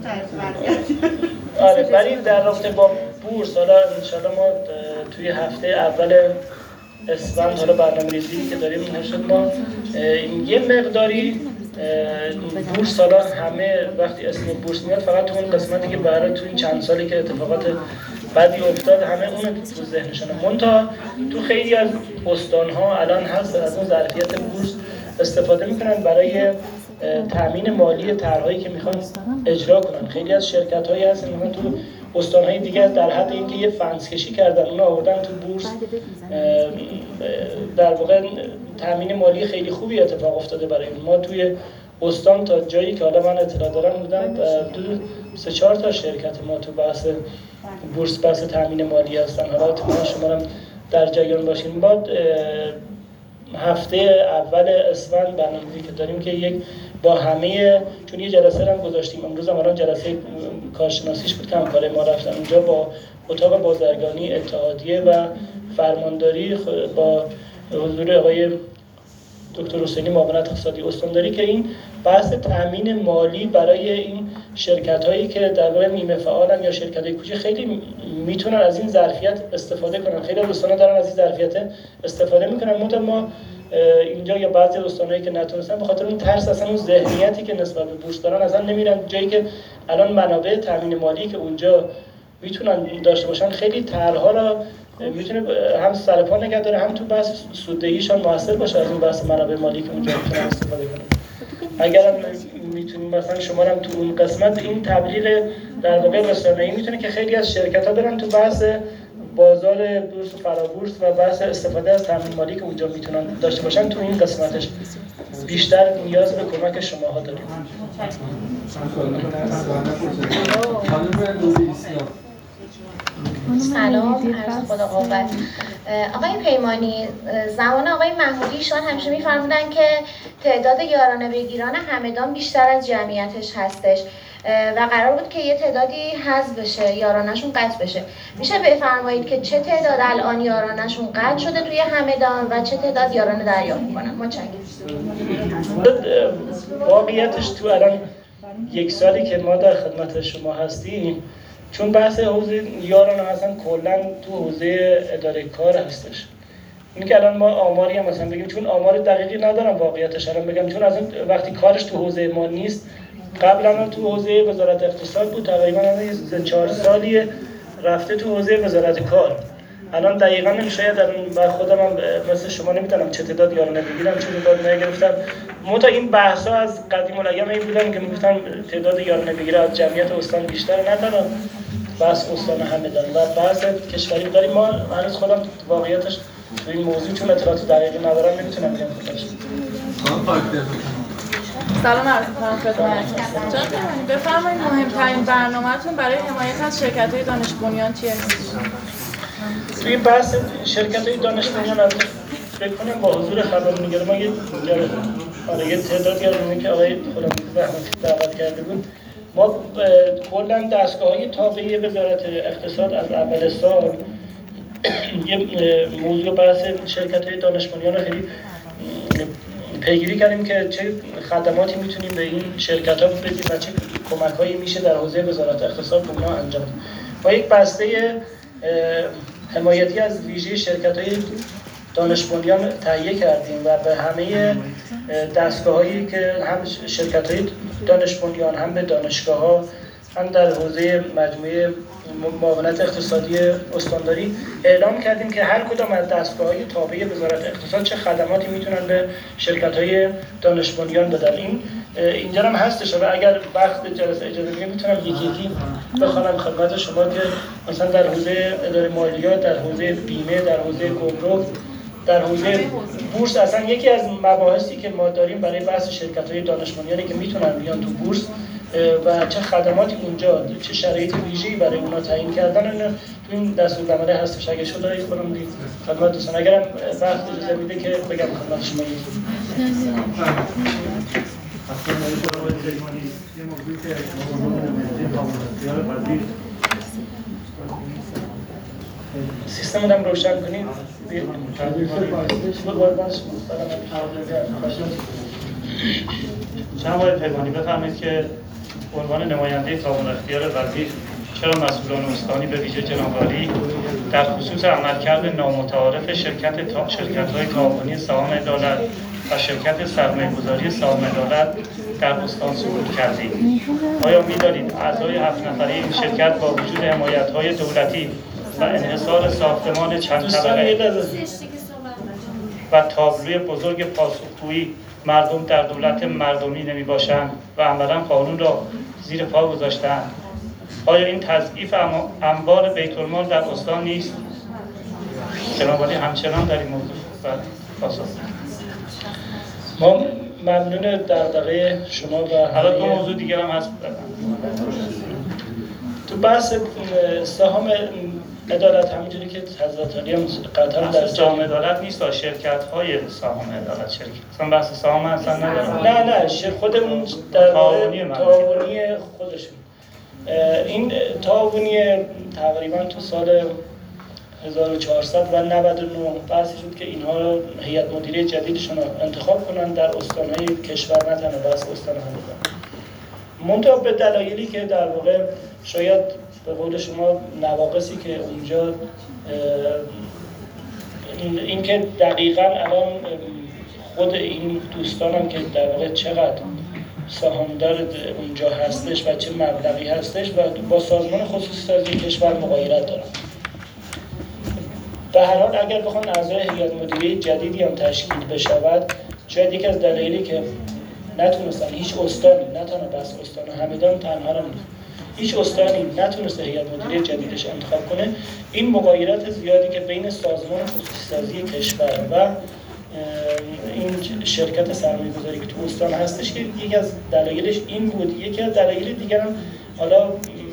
آره، ولی در رابطه با بورس حالا ان شاءالله ما توی هفته اول اسفند حالا برنامه‌ریزی که داریم نشد ما یه مقداری بورس حالا همه وقتی اسم بورس میاد فقط تو اون قسمتی که برای تو این چند سالی که اتفاقات بعدی افتاد همه اون تو ذهنشونه. منتها تو خیلی از استان‌ها الان هست از اون ظرفیت بورس استفاده میکنن برای تامین مالی طرح‌هایی که میخوان اجرا کنن. خیلی از شرکت‌هایی هستن مثلا تو استان‌های دیگه در حد اینکه یه فنس کشی کردن، اونا آوردن تو بورس، در واقع تامین مالی خیلی خوبی اتفاق افتاده برای ما. توی استان تا جایی که حالا من اطلاع دارم بودن 3-4 تا شرکت ما تو بحث بورس بحث تامین مالی هستن. حالا احتمالاً شما هم در جریان باشین. بعد هفته اول اسفند برنامه‌ریزی که داریم که یک با همه، چون یه جلسه هم گذاشتیم امروز هم الان جلسه کارشناسیش بود که همکارای ما رفتن اونجا با اتاق بازرگانی اتحادیه و فرمانداری با حضور آقای دکتر حسینی معاونت اقتصادی استانداری که این بحث تامین مالی برای این شرکت‌هایی که در واقع نیمه فعالن یا شرکت‌های کوچیک خیلی میتونن از این ظرفیت استفاده کنن. خیلی از استان‌ها دارن از این ظرفیت استفاده میکنن. ما اینجا یا بعضی از استان‌هایی که نتونستن به خاطر اون ترس اصلا اون ذهنیتی که نسبت به بورس دارن اصلا نمیرن جایی که الان منابع تامین مالی که اونجا میتونن داشته باشن خیلی طرح‌ها را میتونه هم سر پا نگه داره، هم تو بحث سوددهیشان موثر باشه از این بحث منابع مالی که اونجا میتونن استفاده کنن. اگر میتونیم مثلا شما هم تو اون قسمت این تبلیغ در واقع رسانه‌ای میتونه که خیلی از شرکت‌ها برن تو بحث بازار بورس و فرابورس و بحث استفاده از تامین مالی که اونجا میتونن داشته باشن تو این قسمتش بیشتر نیاز به کمک شماها داریم. سلام، عرض خدا قوت. آقای پیمانی، زمان آقای محمودی ایشان همیشه می‌فرمودن که تعداد یارانه بگیران همدان بیشتر از جمعیتش هستش و قرار بود که یه تعدادی حذف بشه، یارانه‌شون قطع بشه. میشه بفرمایید که چه تعداد الان یارانه‌شون قطع شده توی همدان و چه تعداد یارانه دریافت می‌کنن؟ متشکرم. واقعیتش تو الان یک سالی که ما در خدمت شما هستیم، چون بحث حوزه یارانه مثلا کلا تو حوزه اداره کار هستش. این که الان ما آماری هم مثلا بگیم، چون آمار دقیقی ندارم واقعیتش الان بگم، چون از وقتی کارش تو حوزه ما نیست، قبلا تو حوزه وزارت اقتصاد بود، تقریبا الان 4 سالیه رفته تو حوزه وزارت کار. الان دقیقاً شاید من خودم هم مثل شما نمیتونم چه تعداد یارانه بگیرم، چه تعداد نگرفتم. تا این بحث‌ها از قدیم الایام این بودن که میگفتن تعداد یارانه بگیره از جمعیت استان بیشتر، نه تنها بحث استان همدان و بحث کشوری داریم. ما هنوز خودم واقعیتش تو این موضوع چون اطلاعات دقیقی ندارم نمیتونم بگم خودش. سلام عرض می‌کنم خدمتتون. جناب پیمانی بفرمایید مهمترین برنامه‌تون برای حمایت از شرکت‌های دانش بنیان چیه؟ توی بحث شرکت‌های دانش بنیان فکر کنم با حضور خبرنگار ما یه تعدادی از اونایی که آقای خودموندی زحمتی دعوت کرده بود، ما کلا دستگاه‌های تابعه وزارت اقتصاد از اول سال یه موضوع بحث شرکت‌های دانش بنیان رو خیلی پیگیری کردیم که چه خدماتی میتونیم به این شرکت‌ها بدیم و چه کمک‌هایی میشه در حوزه وزارت اقتصاد به اونها انجام بدیم. ما یک بسته حمایتی از ویژه شرکت‌های دانش بنیان تهیه کردیم و به همه دستگاه‌هایی که هم شرکت‌های دانش بنیان هم به دانشگاه‌ها هم در حوزه مجموعه معاونت اقتصادی استانداری اعلام کردیم که هر کدام از دستگاه‌های تابع وزارت اقتصاد چه خدماتی میتونن به شرکت‌های دانش بنیان بدن. اینجا هم هستش و اگر وقت جلسه اجازه بدید میتونم یکی بخوام خدمت شما که مثلا در حوزه اداره مالیات، در حوزه بیمه، در حوزه گمرک، در حوزه بورس، اصلا یکی از مباحثی که ما داریم برای بحث شرکت‌های دانش بنیانی که میتونن بیان تو بورس و چه خدماتی اونجا، چه شرایط ویژه‌ای برای اونا تعیین کردن، تو این دستورالعمل هستش. اگه شد رای کنم دید خدمت دوستان، اگرم وقت اجازه میده که بگم خدمت شما. یه موضوعی که سیستم رو روشن کنید. جناب آقای پیمانی بفرمایید که عنوان نماینده تعاون اختیار وزیر چرا مسئولان استانی به ویژه جناب عالی در خصوص عملکرد نامتعارف شرکت‌های تعاونی سهام عدالت و شرکت سرمایه‌گذاری سهام عدالت در استان صعود کردید؟ آیا می‌دانید اعضای 7 نفره این شرکت با وجود حمایت‌های دولتی و انحصار ساختمان چند طبقه و تابلوی بزرگ پاسخگویی مردم در دولت مردمی نمی باشند و عملا قانون را زیر پا گذاشتند؟ آیا این تضعیف انبار بیت المال در استان نیست؟ جناب عالی همچنان در این موضوع پاسخ. ما ممنون دغدغه شما و حالا دو موضوع دیگر هم هست. تو بحث سهام عدالت همینجوری که حضرت علی هم قطعا در سهام عدالت نیست تا شرکت‌های سهام عدالت شرکت. اصلا بحث سهام اصلا ندارم. نه خودمون در تعاونی خودشون. این تعاونی تقریبا تو سال 1499 بحثی شد که اینها هیئت مدیره جدیدشون رو انتخاب کنن در استان‌های کشور، نه تنها بحث استان همدان. منتها به دلایلی که در واقع شاید به قول شما نواقصی که اونجا این که دقیقاً الان خود این دوستانم که در واقع چقدر سهامدار اونجا هستش و چه مبلغی هستش و با سازمان خصوصی سازی کشور مغایرت دارن. به هر حال اگر بخوان اعضای هیئت مدیره جدیدی هم تشکیل بشود، شاید یکی از دلایلی که نتونستن هیچ استانی، نه تنها بس استان همدان تنها هم هیچ استانی نتونسته هیئت مدیره جدیدش انتخاب کنه، این مغایرت زیادی که بین سازمان خصوصی سازی کشور و این شرکت سرمایه‌گذاری که تو استان هستش که یکی از دلایلش این بود. یکی از دلایل دیگر هم حالا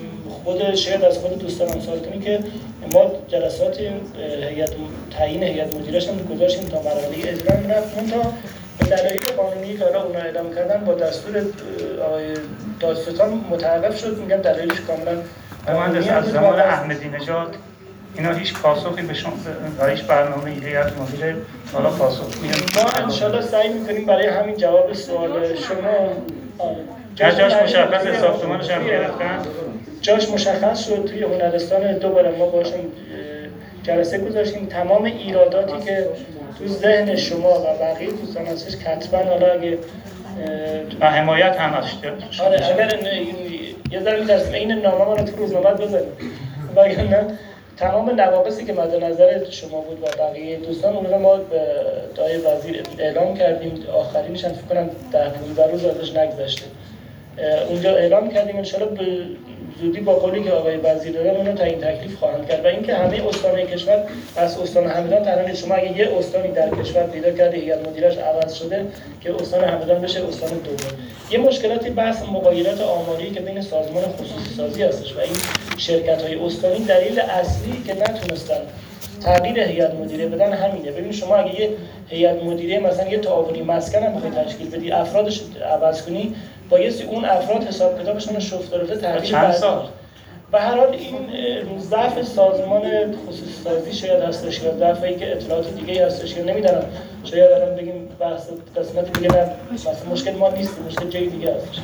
شاید از خود دوستان سوال کنی که ما جلسات تعیین هیئت مدیرش هم گذاشتیم تا مرحله اجرا رفت تا به دلایل قانونی که حالا اونا اعلام کردن با دستور آقای دادستان متوقف شد. میگم دلایلش کاملا مهندس از زمان احمدی نژاد اینا هیچ پاسخی به شما هیچ برنامه هیئت مدیره حالا پاسخ میدن. ما ان شاءالله سعی میکنیم برای همین جواب سوال شما جاش مشخص ساختمانش هم گرفتن. جاش مشخص شد توی هنرستان دوباره ما باشیم جلسه گذاشتیم. تمام ایراداتی که تو ذهن شما و بقیه دوستان هستش کتبا حالا اگه حمایت هم هست. آره اگر یه ذره می‌ترسیم این نامه رو تو روزنامه بزنیم وگرنه تمام نواقصی که مد نظر شما بود و بقیه دوستان اون رو ما به دای وزیر اعلام کردیم. آخرینش هم فکر کنم 10-15 روز ازش نگذشته. اونجا اعلام کردیم ان شاءالله به زودی با قولی که آقای وزیر دادن اون رو تعیین تکلیف خواهند کرد و اینکه همه استان‌های کشور از استان همدان تنها شما اگه یه استانی در کشور پیدا کرده هیئت مدیرش عوض شده که استان همدان بشه استان دوم. یه مشکلاتی بحث مغایرات آماری که بین سازمان خصوصی سازی هستش و این شرکت‌های استانی دلیل اصلی که نتونستن تغییر هیئت مدیره بدن همینه. ببین شما اگه یه هیئت مدیره مثلا یه تعاونی مسکن هم بخوای تشکیل بدی افرادش عوض کنی بایستی اون افراد حساب کتابشون رو شفت داره تغییر چند سال به هر حال این ضعف سازمان خصوصی سازی شاید هستش یا ضعفی که اطلاعات دیگه هستش که نمیدونم شاید الان بگیم بحث قسمت دیگه نه مثلا مشکل ما نیست مشکل جای دیگه هستش.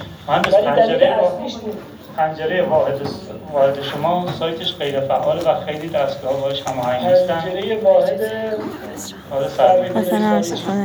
پنجره واحد شما سایتش غیر فعال و خیلی دستگاه باهاش هماهنگ نیستن. پنجره واحد